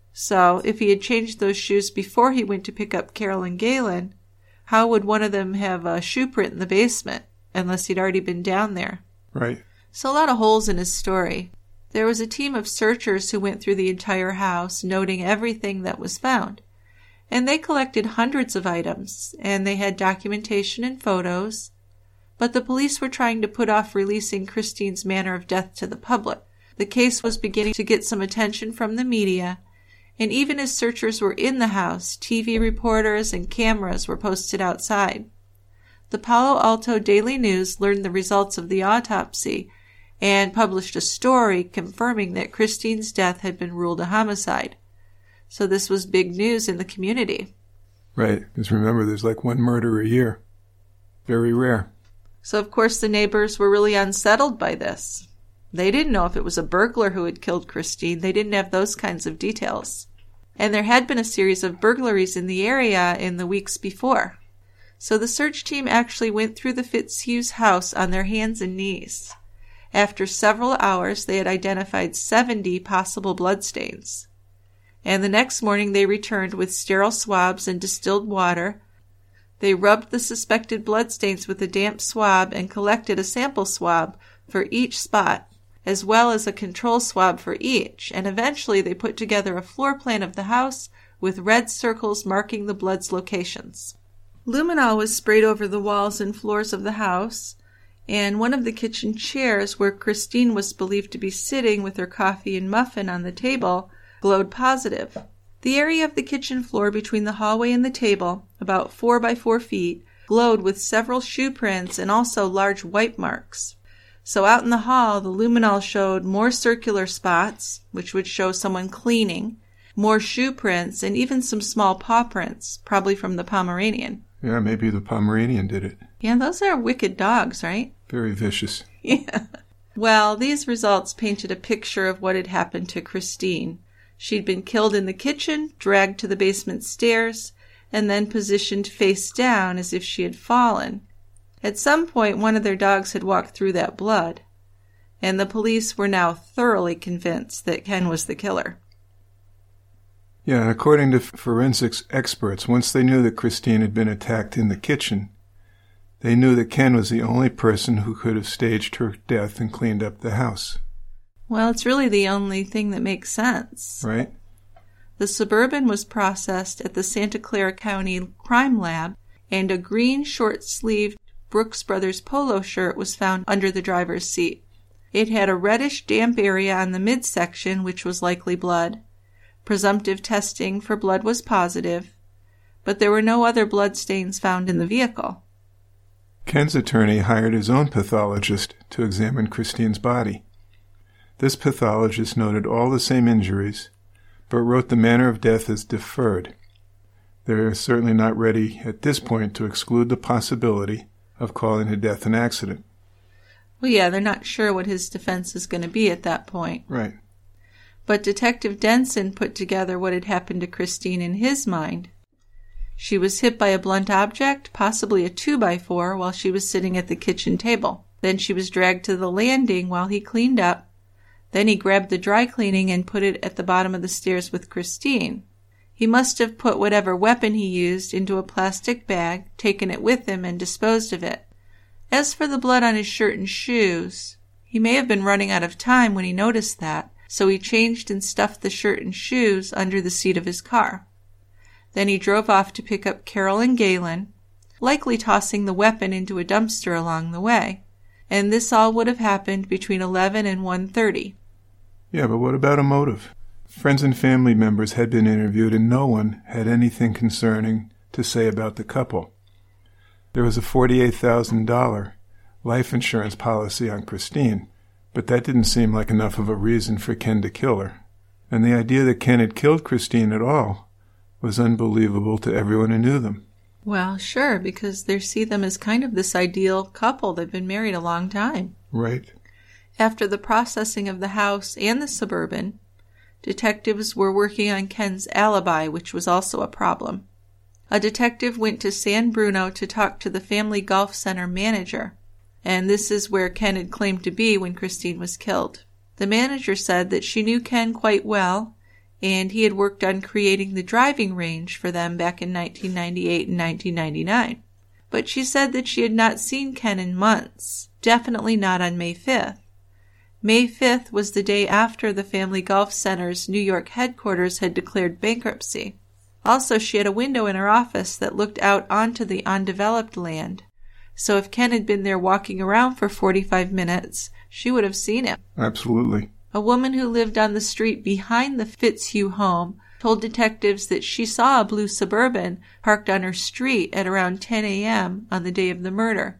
So if he had changed those shoes before he went to pick up Carolyn Galen, how would one of them have a shoe print in the basement, unless he'd already been down there? Right. So a lot of holes in his story. There was a team of searchers who went through the entire house, noting everything that was found. And they collected hundreds of items, and they had documentation and photos. But the police were trying to put off releasing Christine's manner of death to the public. The case was beginning to get some attention from the media, and even as searchers were in the house, T V reporters and cameras were posted outside. The Palo Alto Daily News learned the results of the autopsy and published a story confirming that Christine's death had been ruled a homicide. So this was big news in the community. Right, because remember, there's like one murder a year. Very rare. So of course the neighbors were really unsettled by this. They didn't know if it was a burglar who had killed Christine. They didn't have those kinds of details. And there had been a series of burglaries in the area in the weeks before. So the search team actually went through the Fitzhugh's house on their hands and knees. After several hours, they had identified seventy possible bloodstains. And the next morning they returned with sterile swabs and distilled water. They rubbed the suspected bloodstains with a damp swab and collected a sample swab for each spot, as well as a control swab for each, and eventually they put together a floor plan of the house with red circles marking the blood's locations. Luminol was sprayed over the walls and floors of the house, and one of the kitchen chairs where Christine was believed to be sitting with her coffee and muffin on the table glowed positive. The area of the kitchen floor between the hallway and the table, about four by four feet, glowed with several shoe prints and also large wipe marks. So out in the hall, the luminol showed more circular spots, which would show someone cleaning, more shoe prints, and even some small paw prints, probably from the Pomeranian. Yeah, maybe the Pomeranian did it. Yeah, those are wicked dogs, right? Very vicious. Yeah. Well, these results painted a picture of what had happened to Christine. She'd been killed in the kitchen, dragged to the basement stairs, and then positioned face down as if she had fallen. At some point, one of their dogs had walked through that blood, and the police were now thoroughly convinced that Ken was the killer. Yeah, and according to forensics experts, once they knew that Christine had been attacked in the kitchen, they knew that Ken was the only person who could have staged her death and cleaned up the house. Well, it's really the only thing that makes sense. Right? The Suburban was processed at the Santa Clara County Crime Lab, and a green short-sleeved Brooks Brothers polo shirt was found under the driver's seat. It had a reddish damp area on the midsection, which was likely blood. Presumptive testing for blood was positive, but there were no other blood stains found in the vehicle. Ken's attorney hired his own pathologist to examine Christine's body. This pathologist noted all the same injuries, but wrote the manner of death as deferred. They're certainly not ready at this point to exclude the possibility of calling her death an accident. Well, yeah, they're not sure what his defense is going to be at that point. Right. But Detective Denson put together what had happened to Christine in his mind. She was hit by a blunt object, possibly a two by four, while she was sitting at the kitchen table. Then she was dragged to the landing while he cleaned up. Then he grabbed the dry cleaning and put it at the bottom of the stairs with Christine. He must have put whatever weapon he used into a plastic bag, taken it with him, and disposed of it. As for the blood on his shirt and shoes, he may have been running out of time when he noticed that, so he changed and stuffed the shirt and shoes under the seat of his car. Then he drove off to pick up Carol and Galen, likely tossing the weapon into a dumpster along the way. And this all would have happened between eleven and one thirty. Yeah, but what about a motive? Friends and family members had been interviewed, and no one had anything concerning to say about the couple. There was a forty-eight thousand dollars life insurance policy on Christine, but that didn't seem like enough of a reason for Ken to kill her. And the idea that Ken had killed Christine at all was unbelievable to everyone who knew them. Well, sure, because they see them as kind of this ideal couple. They've been married a long time. Right. After the processing of the house and the Suburban, detectives were working on Ken's alibi, which was also a problem. A detective went to San Bruno to talk to the Family Golf Center manager, and this is where Ken had claimed to be when Christine was killed. The manager said that she knew Ken quite well, and he had worked on creating the driving range for them back in nineteen ninety-eight and nineteen ninety-nine. But she said that she had not seen Ken in months, definitely not on May fifth. May fifth was the day after the Family Golf Center's New York headquarters had declared bankruptcy. Also, she had a window in her office that looked out onto the undeveloped land. So if Ken had been there walking around for forty-five minutes, she would have seen him. Absolutely. A woman who lived on the street behind the Fitzhugh home told detectives that she saw a blue Suburban parked on her street at around ten a.m. on the day of the murder,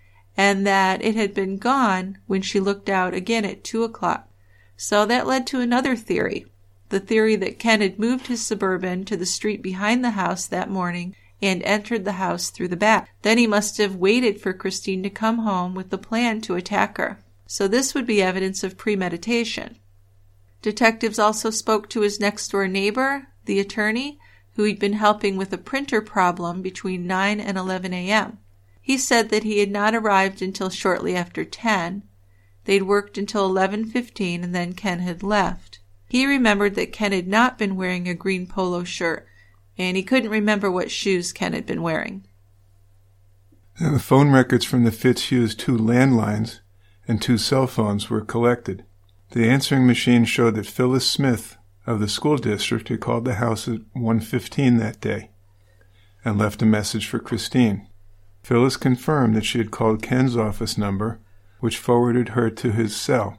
and that it had been gone when she looked out again at two o'clock. So that led to another theory, the theory that Ken had moved his Suburban to the street behind the house that morning and entered the house through the back. Then he must have waited for Christine to come home with the plan to attack her. So this would be evidence of premeditation. Detectives also spoke to his next-door neighbor, the attorney, who he'd been helping with a printer problem between nine and eleven a.m. He said that he had not arrived until shortly after ten. They'd worked until eleven fifteen, and then Ken had left. He remembered that Ken had not been wearing a green polo shirt, and he couldn't remember what shoes Ken had been wearing. And the phone records from the Fitzhugh's two landlines and two cell phones were collected. The answering machine showed that Phyllis Smith of the school district had called the house at one fifteen that day and left a message for Christine. Phyllis confirmed that she had called Ken's office number, which forwarded her to his cell.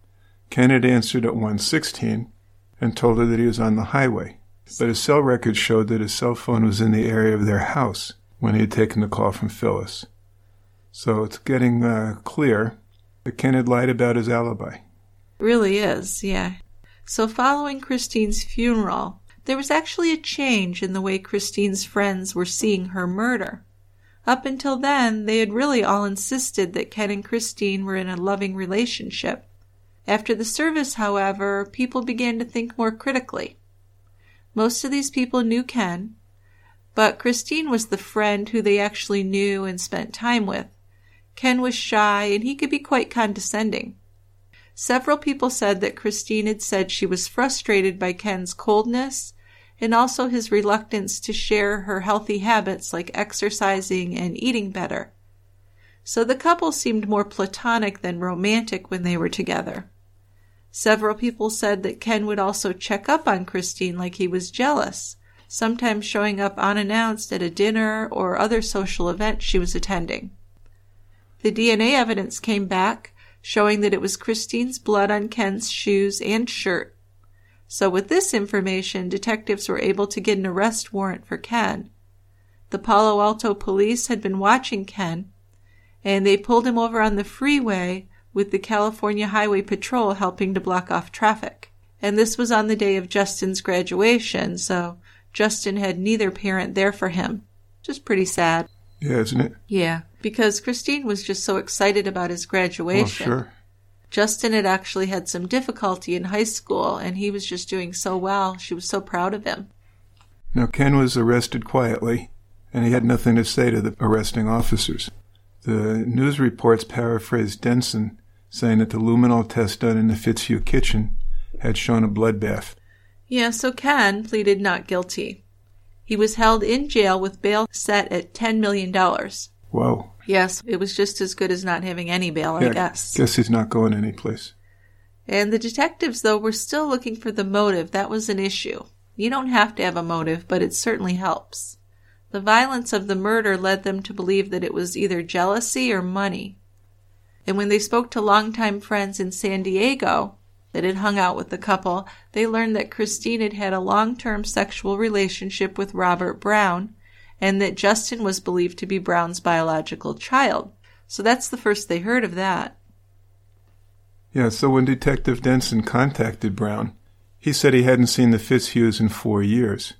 Ken had answered at one sixteen and told her that he was on the highway, but his cell records showed that his cell phone was in the area of their house. when he had taken the call from Phyllis. So it's getting uh, clear that Ken had lied about his alibi. Really is, yeah. So following Christine's funeral, there was actually a change in the way Christine's friends were seeing her murder. Up until then, they had really all insisted that Ken and Christine were in a loving relationship. After the service, however, people began to think more critically. Most of these people knew Ken, but Christine was the friend who they actually knew and spent time with. Ken was shy, and he could be quite condescending. Several people said that Christine had said she was frustrated by Ken's coldness and also his reluctance to share her healthy habits like exercising and eating better. So the couple seemed more platonic than romantic when they were together. Several people said that Ken would also check up on Christine like he was jealous, sometimes showing up unannounced at a dinner or other social event she was attending. The D N A evidence came back, showing that it was Christine's blood on Ken's shoes and shirt. So with this information, detectives were able to get an arrest warrant for Ken. The Palo Alto police had been watching Ken, and they pulled him over on the freeway with the California Highway Patrol helping to block off traffic. And this was on the day of Justin's graduation, so Justin had neither parent there for him. Just pretty sad. Yeah, isn't it? Yeah, because Christine was just so excited about his graduation. Well, sure. Justin had actually had some difficulty in high school, and he was just doing so well. She was so proud of him. Now, Ken was arrested quietly, and he had nothing to say to the arresting officers. The news reports paraphrased Denson, saying that the luminol test done in the Fitzhugh kitchen had shown a bloodbath. Yeah, so Ken pleaded not guilty. He was held in jail with bail set at ten million dollars. Whoa. Yes, it was just as good as not having any bail, yeah, I guess. Guess he's not going anyplace. And the detectives, though, were still looking for the motive. That was an issue. You don't have to have a motive, but it certainly helps. The violence of the murder led them to believe that it was either jealousy or money. And when they spoke to longtime friends in San Diego that had hung out with the couple, they learned that Christine had had a long-term sexual relationship with Robert Brown, and that Justin was believed to be Brown's biological child. So that's the first they heard of that. Yeah, so when Detective Denson contacted Brown, he said he hadn't seen the Fitzhughs in four years.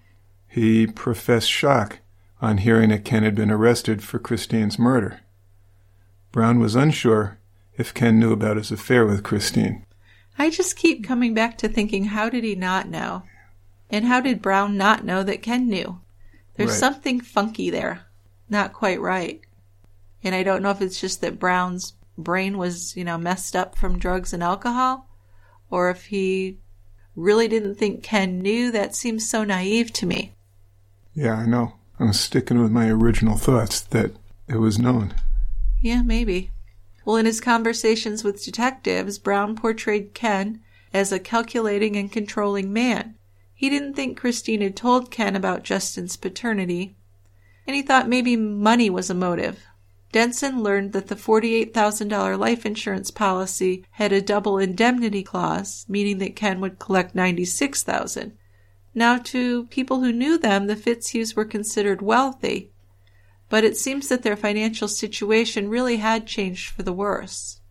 He professed shock on hearing that Ken had been arrested for Christine's murder. Brown was unsure if Ken knew about his affair with Christine. I just keep coming back to thinking, how did he not know? And how did Brown not know that Ken knew? There's Right. something funky there. Not quite right. And I don't know if it's just that Brown's brain was, you know, messed up from drugs and alcohol, or if he really didn't think Ken knew. That seems so naive to me. Yeah, I know. I'm sticking with my original thoughts that it was known. Yeah, maybe. Well, in his conversations with detectives, Brown portrayed Ken as a calculating and controlling man. He didn't think Christine had told Ken about Justin's paternity, and he thought maybe money was a motive. Denson learned that the forty-eight thousand dollars life insurance policy had a double indemnity clause, meaning that Ken would collect ninety-six thousand dollars. Now, to people who knew them, the Fitzhughs were considered wealthy, but it seems that their financial situation really had changed for the worse.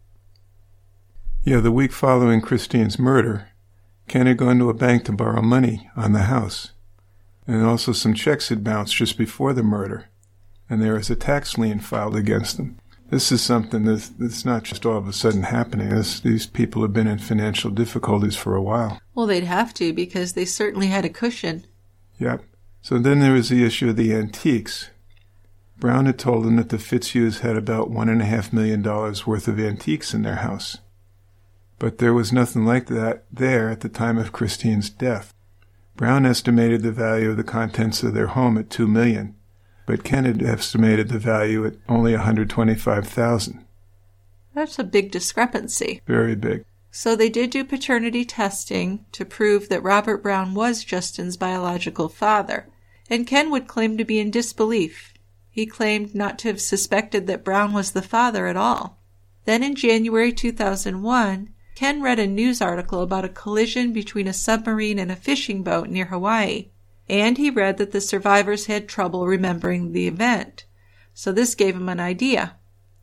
Yeah, the week following Christine's murder, Ken had gone to a bank to borrow money on the house. And also some checks had bounced just before the murder, and there was a tax lien filed against them. This is something that's, that's not just all of a sudden happening. This, these people have been in financial difficulties for a while. Well, they'd have to, because they certainly had a cushion. Yep. So then there was the issue of the antiques. Brown had told them that the Fitzhughs had about one and a half million dollars worth of antiques in their house. But there was nothing like that there at the time of Christine's death. Brown estimated the value of the contents of their home at two million dollars, but Ken had estimated the value at only one hundred twenty-five thousand dollars. That's a big discrepancy. Very big. So they did do paternity testing to prove that Robert Brown was Justin's biological father, and Ken would claim to be in disbelief. He claimed not to have suspected that Brown was the father at all. Then in January two thousand one, Ken read a news article about a collision between a submarine and a fishing boat near Hawaii, and he read that the survivors had trouble remembering the event. So this gave him an idea.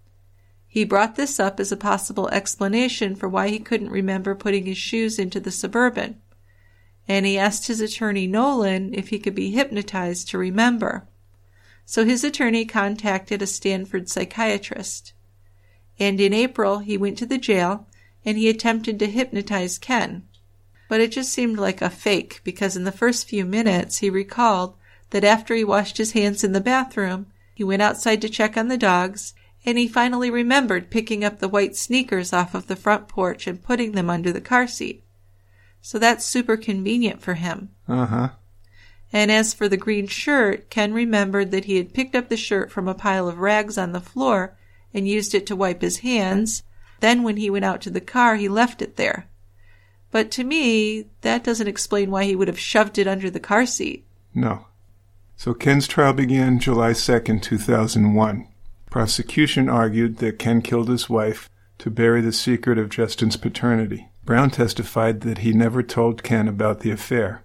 He brought this up as a possible explanation for why he couldn't remember putting his shoes into the Suburban. And he asked his attorney, Nolan, if he could be hypnotized to remember. So his attorney contacted a Stanford psychiatrist. And in April, he went to the jail, and he attempted to hypnotize Ken. But it just seemed like a fake, because in the first few minutes, he recalled that after he washed his hands in the bathroom, he went outside to check on the dogs, and he finally remembered picking up the white sneakers off of the front porch and putting them under the car seat. So that's super convenient for him. Uh-huh. And as for the green shirt, Ken remembered that he had picked up the shirt from a pile of rags on the floor and used it to wipe his hands. Then when he went out to the car, he left it there. But to me, that doesn't explain why he would have shoved it under the car seat. No. So Ken's trial began July second, two thousand one. Prosecution argued that Ken killed his wife to bury the secret of Justin's paternity. Brown testified that he never told Ken about the affair.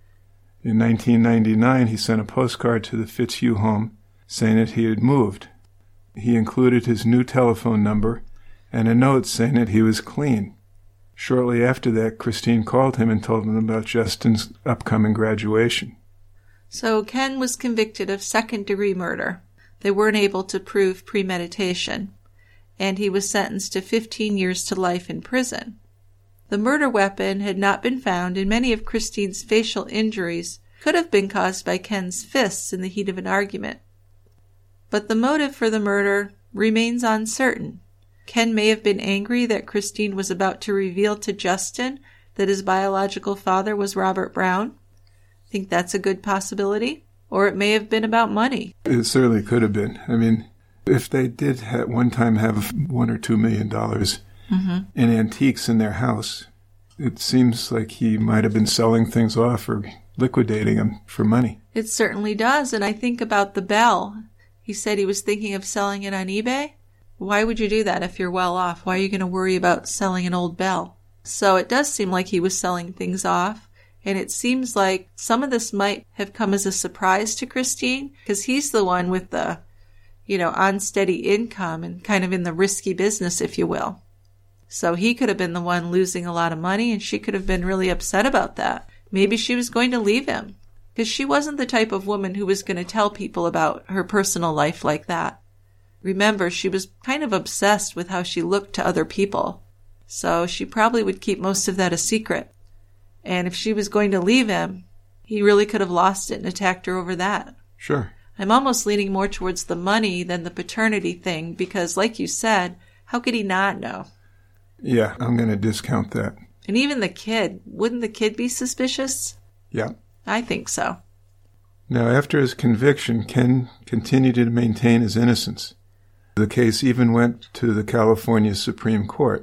In nineteen ninety-nine, he sent a postcard to the Fitzhugh home saying that he had moved. He included his new telephone number and a note saying that he was clean. Shortly after that, Christine called him and told him about Justin's upcoming graduation. So Ken was convicted of second-degree murder. They weren't able to prove premeditation, and he was sentenced to fifteen years to life in prison. The murder weapon had not been found, and many of Christine's facial injuries could have been caused by Ken's fists in the heat of an argument. But the motive for the murder remains uncertain. Ken may have been angry that Christine was about to reveal to Justin that his biological father was Robert Brown. Think that's a good possibility? Or it may have been about money. It certainly could have been. I mean, if they did at one time have one or two million dollars mm-hmm. in antiques in their house, it seems like he might have been selling things off or liquidating them for money. It certainly does. And I think about the bell. He said he was thinking of selling it on eBay. Why would you do that if you're well off? Why are you going to worry about selling an old bell? So it does seem like he was selling things off. And it seems like some of this might have come as a surprise to Christine, because he's the one with the, you know, unsteady income and kind of in the risky business, if you will. So he could have been the one losing a lot of money, and she could have been really upset about that. Maybe she was going to leave him, because she wasn't the type of woman who was going to tell people about her personal life like that. Remember, she was kind of obsessed with how she looked to other people. So she probably would keep most of that a secret. And if she was going to leave him, he really could have lost it and attacked her over that. Sure. I'm almost leaning more towards the money than the paternity thing because, like you said, how could he not know? Yeah, I'm going to discount that. And even the kid, wouldn't the kid be suspicious? Yeah. I think so. Now, after his conviction, Ken continued to maintain his innocence. The case even went to the California Supreme Court.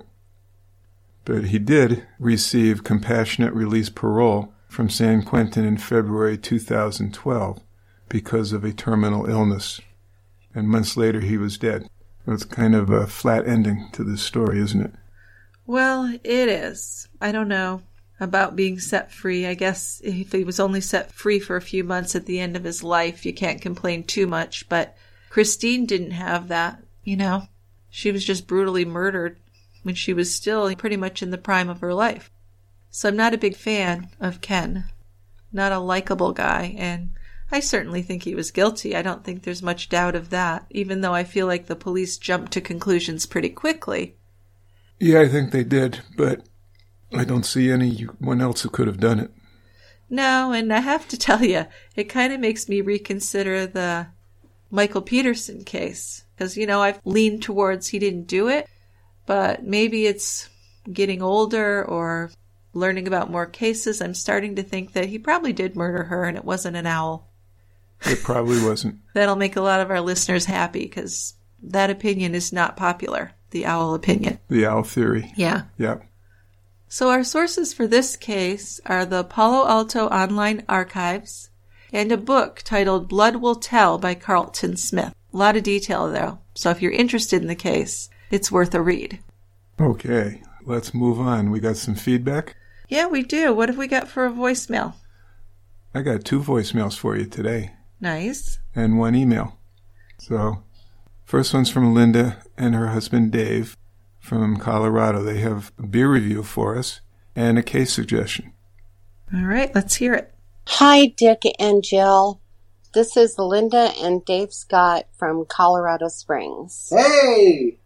But he did receive compassionate release parole from San Quentin in February two thousand twelve because of a terminal illness. And months later, he was dead. It's kind of a flat ending to this story, isn't it? Well, it is. I don't know about being set free. I guess if he was only set free for a few months at the end of his life, you can't complain too much. But Christine didn't have that, you know. She was just brutally murdered when she was still pretty much in the prime of her life. So I'm not a big fan of Ken. Not a likable guy, and I certainly think he was guilty. I don't think there's much doubt of that, even though I feel like the police jumped to conclusions pretty quickly. Yeah, I think they did, but I don't see anyone else who could have done it. No, and I have to tell you, it kind of makes me reconsider the Michael Peterson case, because, you know, I've leaned towards he didn't do it. But maybe it's getting older or learning about more cases. I'm starting to think that he probably did murder her and it wasn't an owl. It probably wasn't. That'll make a lot of our listeners happy because that opinion is not popular, the owl opinion. The owl theory. Yeah. Yeah. So our sources for this case are the Palo Alto Online Archives and a book titled Blood Will Tell by Carlton Smith. A lot of detail, though. So if you're interested in the case, it's worth a read. Okay, let's move on. We got some feedback? Yeah, we do. What have we got for a voicemail? I got two voicemails for you today. Nice. And one email. So, first one's from Linda and her husband Dave from Colorado. They have a beer review for us and a case suggestion. All right, let's hear it. Hi, Dick and Jill. This is Linda and Dave Scott from Colorado Springs. Hey!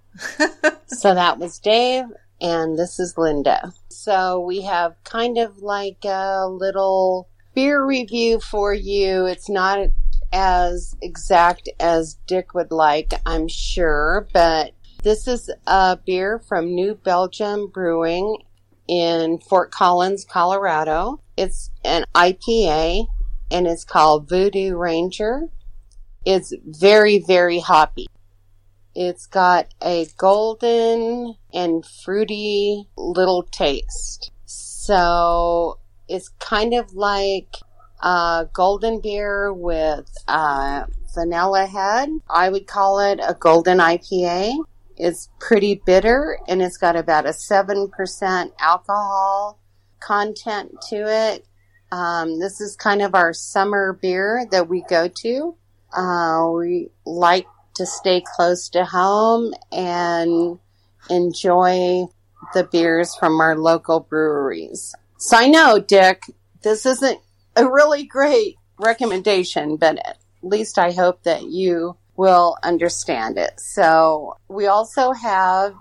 So that was Dave, and this is Linda. So we have kind of like a little beer review for you. It's not as exact as Dick would like, I'm sure, but this is a beer from New Belgium Brewing in Fort Collins, Colorado. It's an I P A, and it's called Voodoo Ranger. It's very, very hoppy. It's got a golden and fruity little taste. So it's kind of like a golden beer with a vanilla head. I would call it a golden I P A. It's pretty bitter, and it's got about a seven percent alcohol content to it. Um, this is kind of our summer beer that we go to. Uh, we like to stay close to home and enjoy the beers from our local breweries. So I know, Dick, this isn't a really great recommendation, but at least I hope that you will understand it. So we also have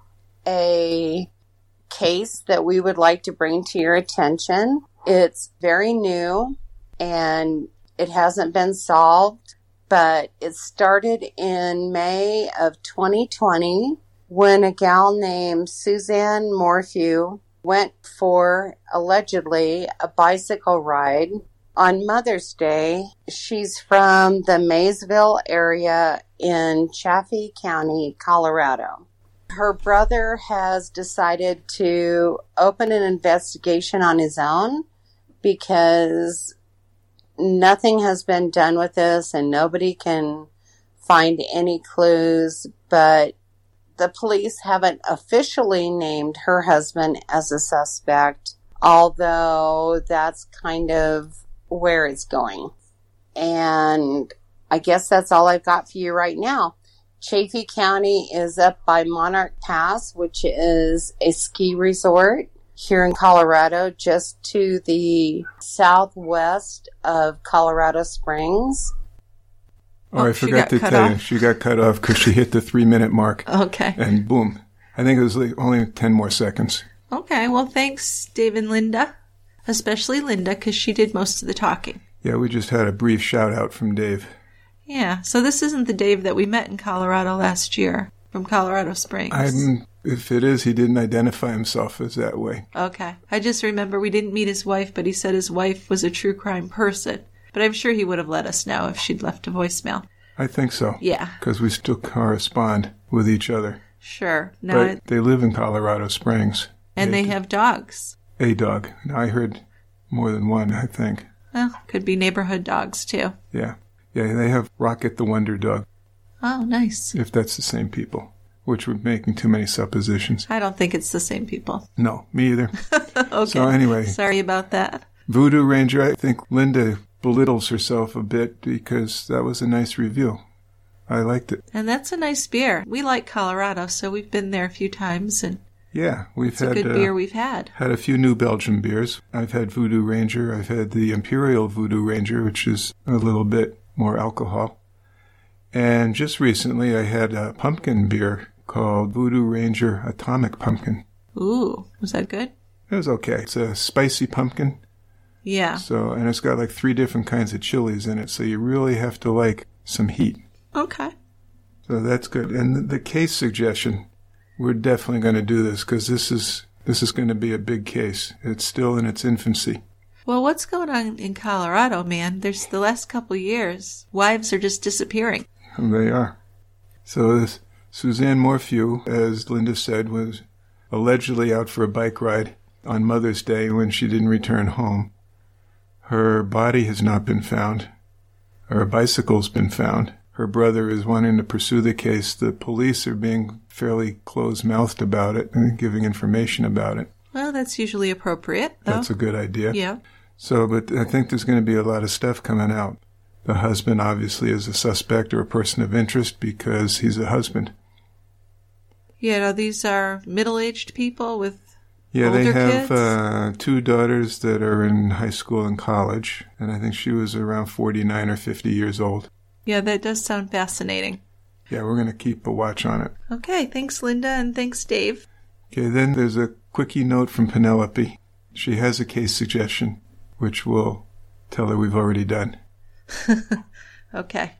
a case that we would like to bring to your attention. It's very new and it hasn't been solved, but it started in May of twenty twenty when a gal named Suzanne Morphew went for, allegedly, a bicycle ride on Mother's Day. She's from the Maysville area in Chaffee County, Colorado. Her brother has decided to open an investigation on his own because nothing has been done with this and nobody can find any clues, but the police haven't officially named her husband as a suspect, although that's kind of where it's going. And I guess that's all I've got for you right now. Chaffee County is up by Monarch Pass, which is a ski resort here in Colorado, just to the southwest of Colorado Springs. Oh, I forgot to tell you, she got cut off because she hit the three-minute mark. Okay. And boom. I think it was like only ten more seconds. Okay, well, thanks, Dave and Linda. Especially Linda, because she did most of the talking. Yeah, we just had a brief shout-out from Dave. Yeah, so this isn't the Dave that we met in Colorado last year from Colorado Springs. I'm, if it is, he didn't identify himself as that way. Okay. I just remember we didn't meet his wife, but he said his wife was a true crime person. But I'm sure he would have let us know if she'd left a voicemail. I think so. Yeah. Because we still correspond with each other. Sure. No, but it, they live in Colorado Springs. And they, they have dogs. A dog. I heard more than one, I think. Well, could be neighborhood dogs, too. Yeah. Yeah, they have Rocket the Wonder Dog. Oh, nice. If that's the same people, which we're making too many suppositions. I don't think it's the same people. No, me either. Okay. So anyway. Sorry about that. Voodoo Ranger, I think Linda belittles herself a bit because that was a nice review. I liked it. And that's a nice beer. We like Colorado, so we've been there a few times, and yeah, we've it's had a good uh, beer we've had. Had a few New Belgium beers. I've had Voodoo Ranger. I've had the Imperial Voodoo Ranger, which is a little bit more alcohol. And just recently, I had a pumpkin beer called Voodoo Ranger Atomic Pumpkin. Ooh, was that good? It was okay. It's a spicy pumpkin. Yeah. So, and it's got like three different kinds of chilies in it, so you really have to like some heat. Okay. So that's good. And the case suggestion, we're definitely going to do this because this is this is going to be a big case. It's still in its infancy. Well, what's going on in Colorado, man? There's the last couple of years, wives are just disappearing. They are. So this Suzanne Morphew, as Linda said, was allegedly out for a bike ride on Mother's Day when she didn't return home. Her body has not been found. Her bicycle's been found. Her brother is wanting to pursue the case. The police are being fairly closed-mouthed about it and giving information about it. Well, that's usually appropriate, though. That's a good idea. Yeah. So, but I think there's going to be a lot of stuff coming out. The husband obviously is a suspect or a person of interest because he's a husband. Yeah, no, these are middle-aged people with Yeah, older they have kids? uh, two daughters that are in high school and college, and I think she was around forty-nine or fifty years old. Yeah, that does sound fascinating. Yeah, we're going to keep a watch on it. Okay, thanks, Linda, and thanks, Dave. Okay, then there's a quickie note from Penelope. She has a case suggestion, which we'll tell her we've already done. Okay.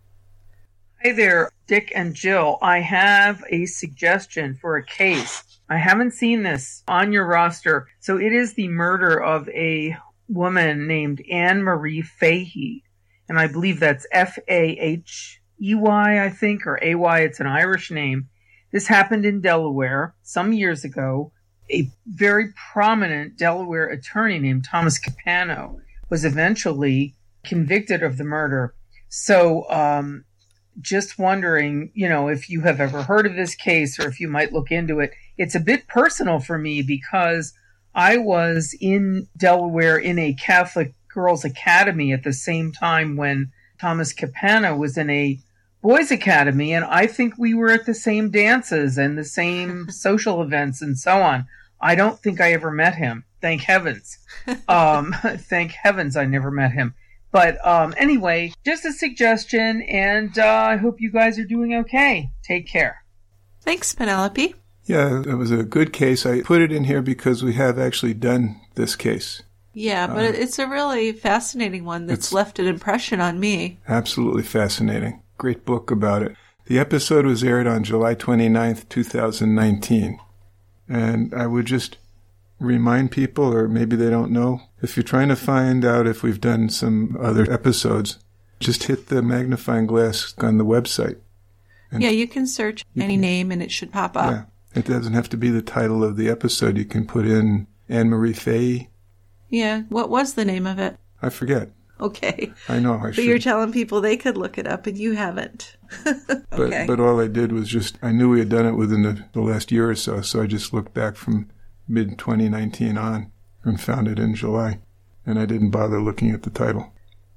Hey there, Dick and Jill. I have a suggestion for a case. I haven't seen this on your roster. So it is the murder of a woman named Anne Marie Fahey. And I believe that's F A H E Y, I think, or A Y. It's an Irish name. This happened in Delaware some years ago. A very prominent Delaware attorney named Thomas Capano was eventually convicted of the murder. So, um, just wondering, you know, if you have ever heard of this case or if you might look into it. It's a bit personal for me because I was in Delaware in a Catholic girls' academy at the same time when Thomas Capano was in a boys' academy, and I think we were at the same dances and the same social events and so on. I don't think I ever met him. Thank heavens. Um, thank heavens I never met him. But um, anyway, just a suggestion, and uh, I hope you guys are doing okay. Take care. Thanks, Penelope. Yeah, it was a good case. I put it in here because we have actually done this case. Yeah, but uh, it's a really fascinating one that's left an impression on me. Absolutely fascinating. Great book about it. The episode was aired on July twenty-ninth, twenty nineteen. And I would just remind people, or maybe they don't know, if you're trying to find out if we've done some other episodes, just hit the magnifying glass on the website. And yeah, you can search any can, name and it should pop up. Yeah, it doesn't have to be the title of the episode. You can put in Anne Marie Fahey. Yeah, what was the name of it? I forget. Okay. I know, I but should. You're telling people they could look it up and you haven't. Okay. But, but all I did was just, I knew we had done it within the, the last year or so, so I just looked back from mid twenty nineteen on and found it in July. And I didn't bother looking at the title.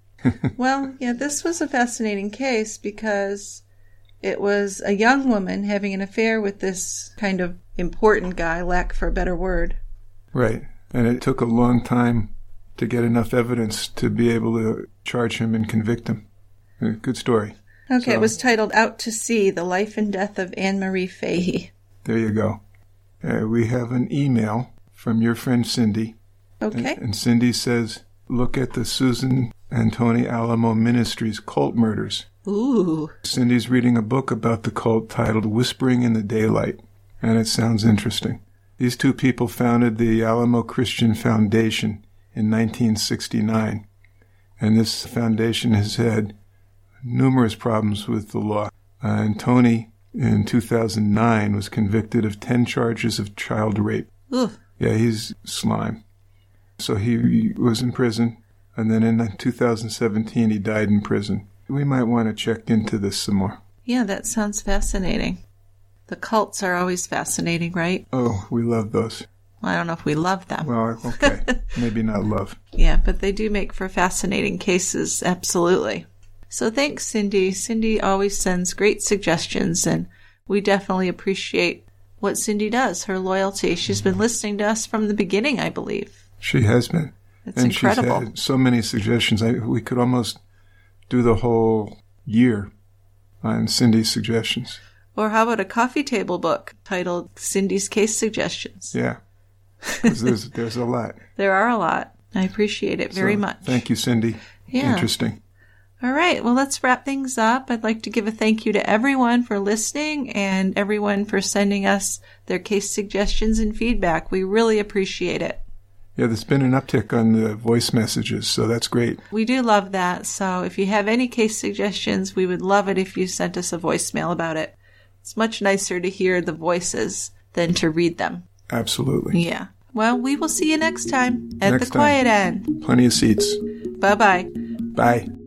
Well, yeah, this was a fascinating case because it was a young woman having an affair with this kind of important guy, lack for a better word. Right. And it took a long time to get enough evidence to be able to charge him and convict him. Good story. Okay, so, it was titled Out to Sea, The Life and Death of Anne Marie Fahey. There you go. Uh, we have an email from your friend Cindy. Okay. And, and Cindy says, look at the Susan and Tony Alamo Ministries cult murders. Ooh. Cindy's reading a book about the cult titled Whispering in the Daylight, and it sounds interesting. These two people founded the Alamo Christian Foundation in nineteen sixty-nine, and this foundation has had numerous problems with the law. Uh, and Tony, in two thousand nine, was convicted of ten charges of child rape. Ugh. Yeah, he's slime. So he was in prison, and then in two thousand seventeen, he died in prison. We might want to check into this some more. Yeah, that sounds fascinating. The cults are always fascinating, right? Oh, we love those. Well, I don't know if we love them. Well, okay. Maybe not love. Yeah, but they do make for fascinating cases, absolutely. So thanks, Cindy. Cindy always sends great suggestions, and we definitely appreciate what Cindy does, her loyalty. She's been listening to us from the beginning, I believe. She has been. It's and incredible. She's had so many suggestions. I, we could almost do the whole year on Cindy's suggestions. Or how about a coffee table book titled Cindy's Case Suggestions? Yeah. Because there's, there's a lot. There are a lot. I appreciate it very so, much. Thank you, Cindy. Yeah. Interesting. All right. Well, let's wrap things up. I'd like to give a thank you to everyone for listening and everyone for sending us their case suggestions and feedback. We really appreciate it. Yeah, there's been an uptick on the voice messages, so that's great. We do love that. So if you have any case suggestions, we would love it if you sent us a voicemail about it. It's much nicer to hear the voices than to read them. Absolutely. Yeah. Well, we will see you next time at next the Quiet time. End. Plenty of seats. Bye-bye. Bye.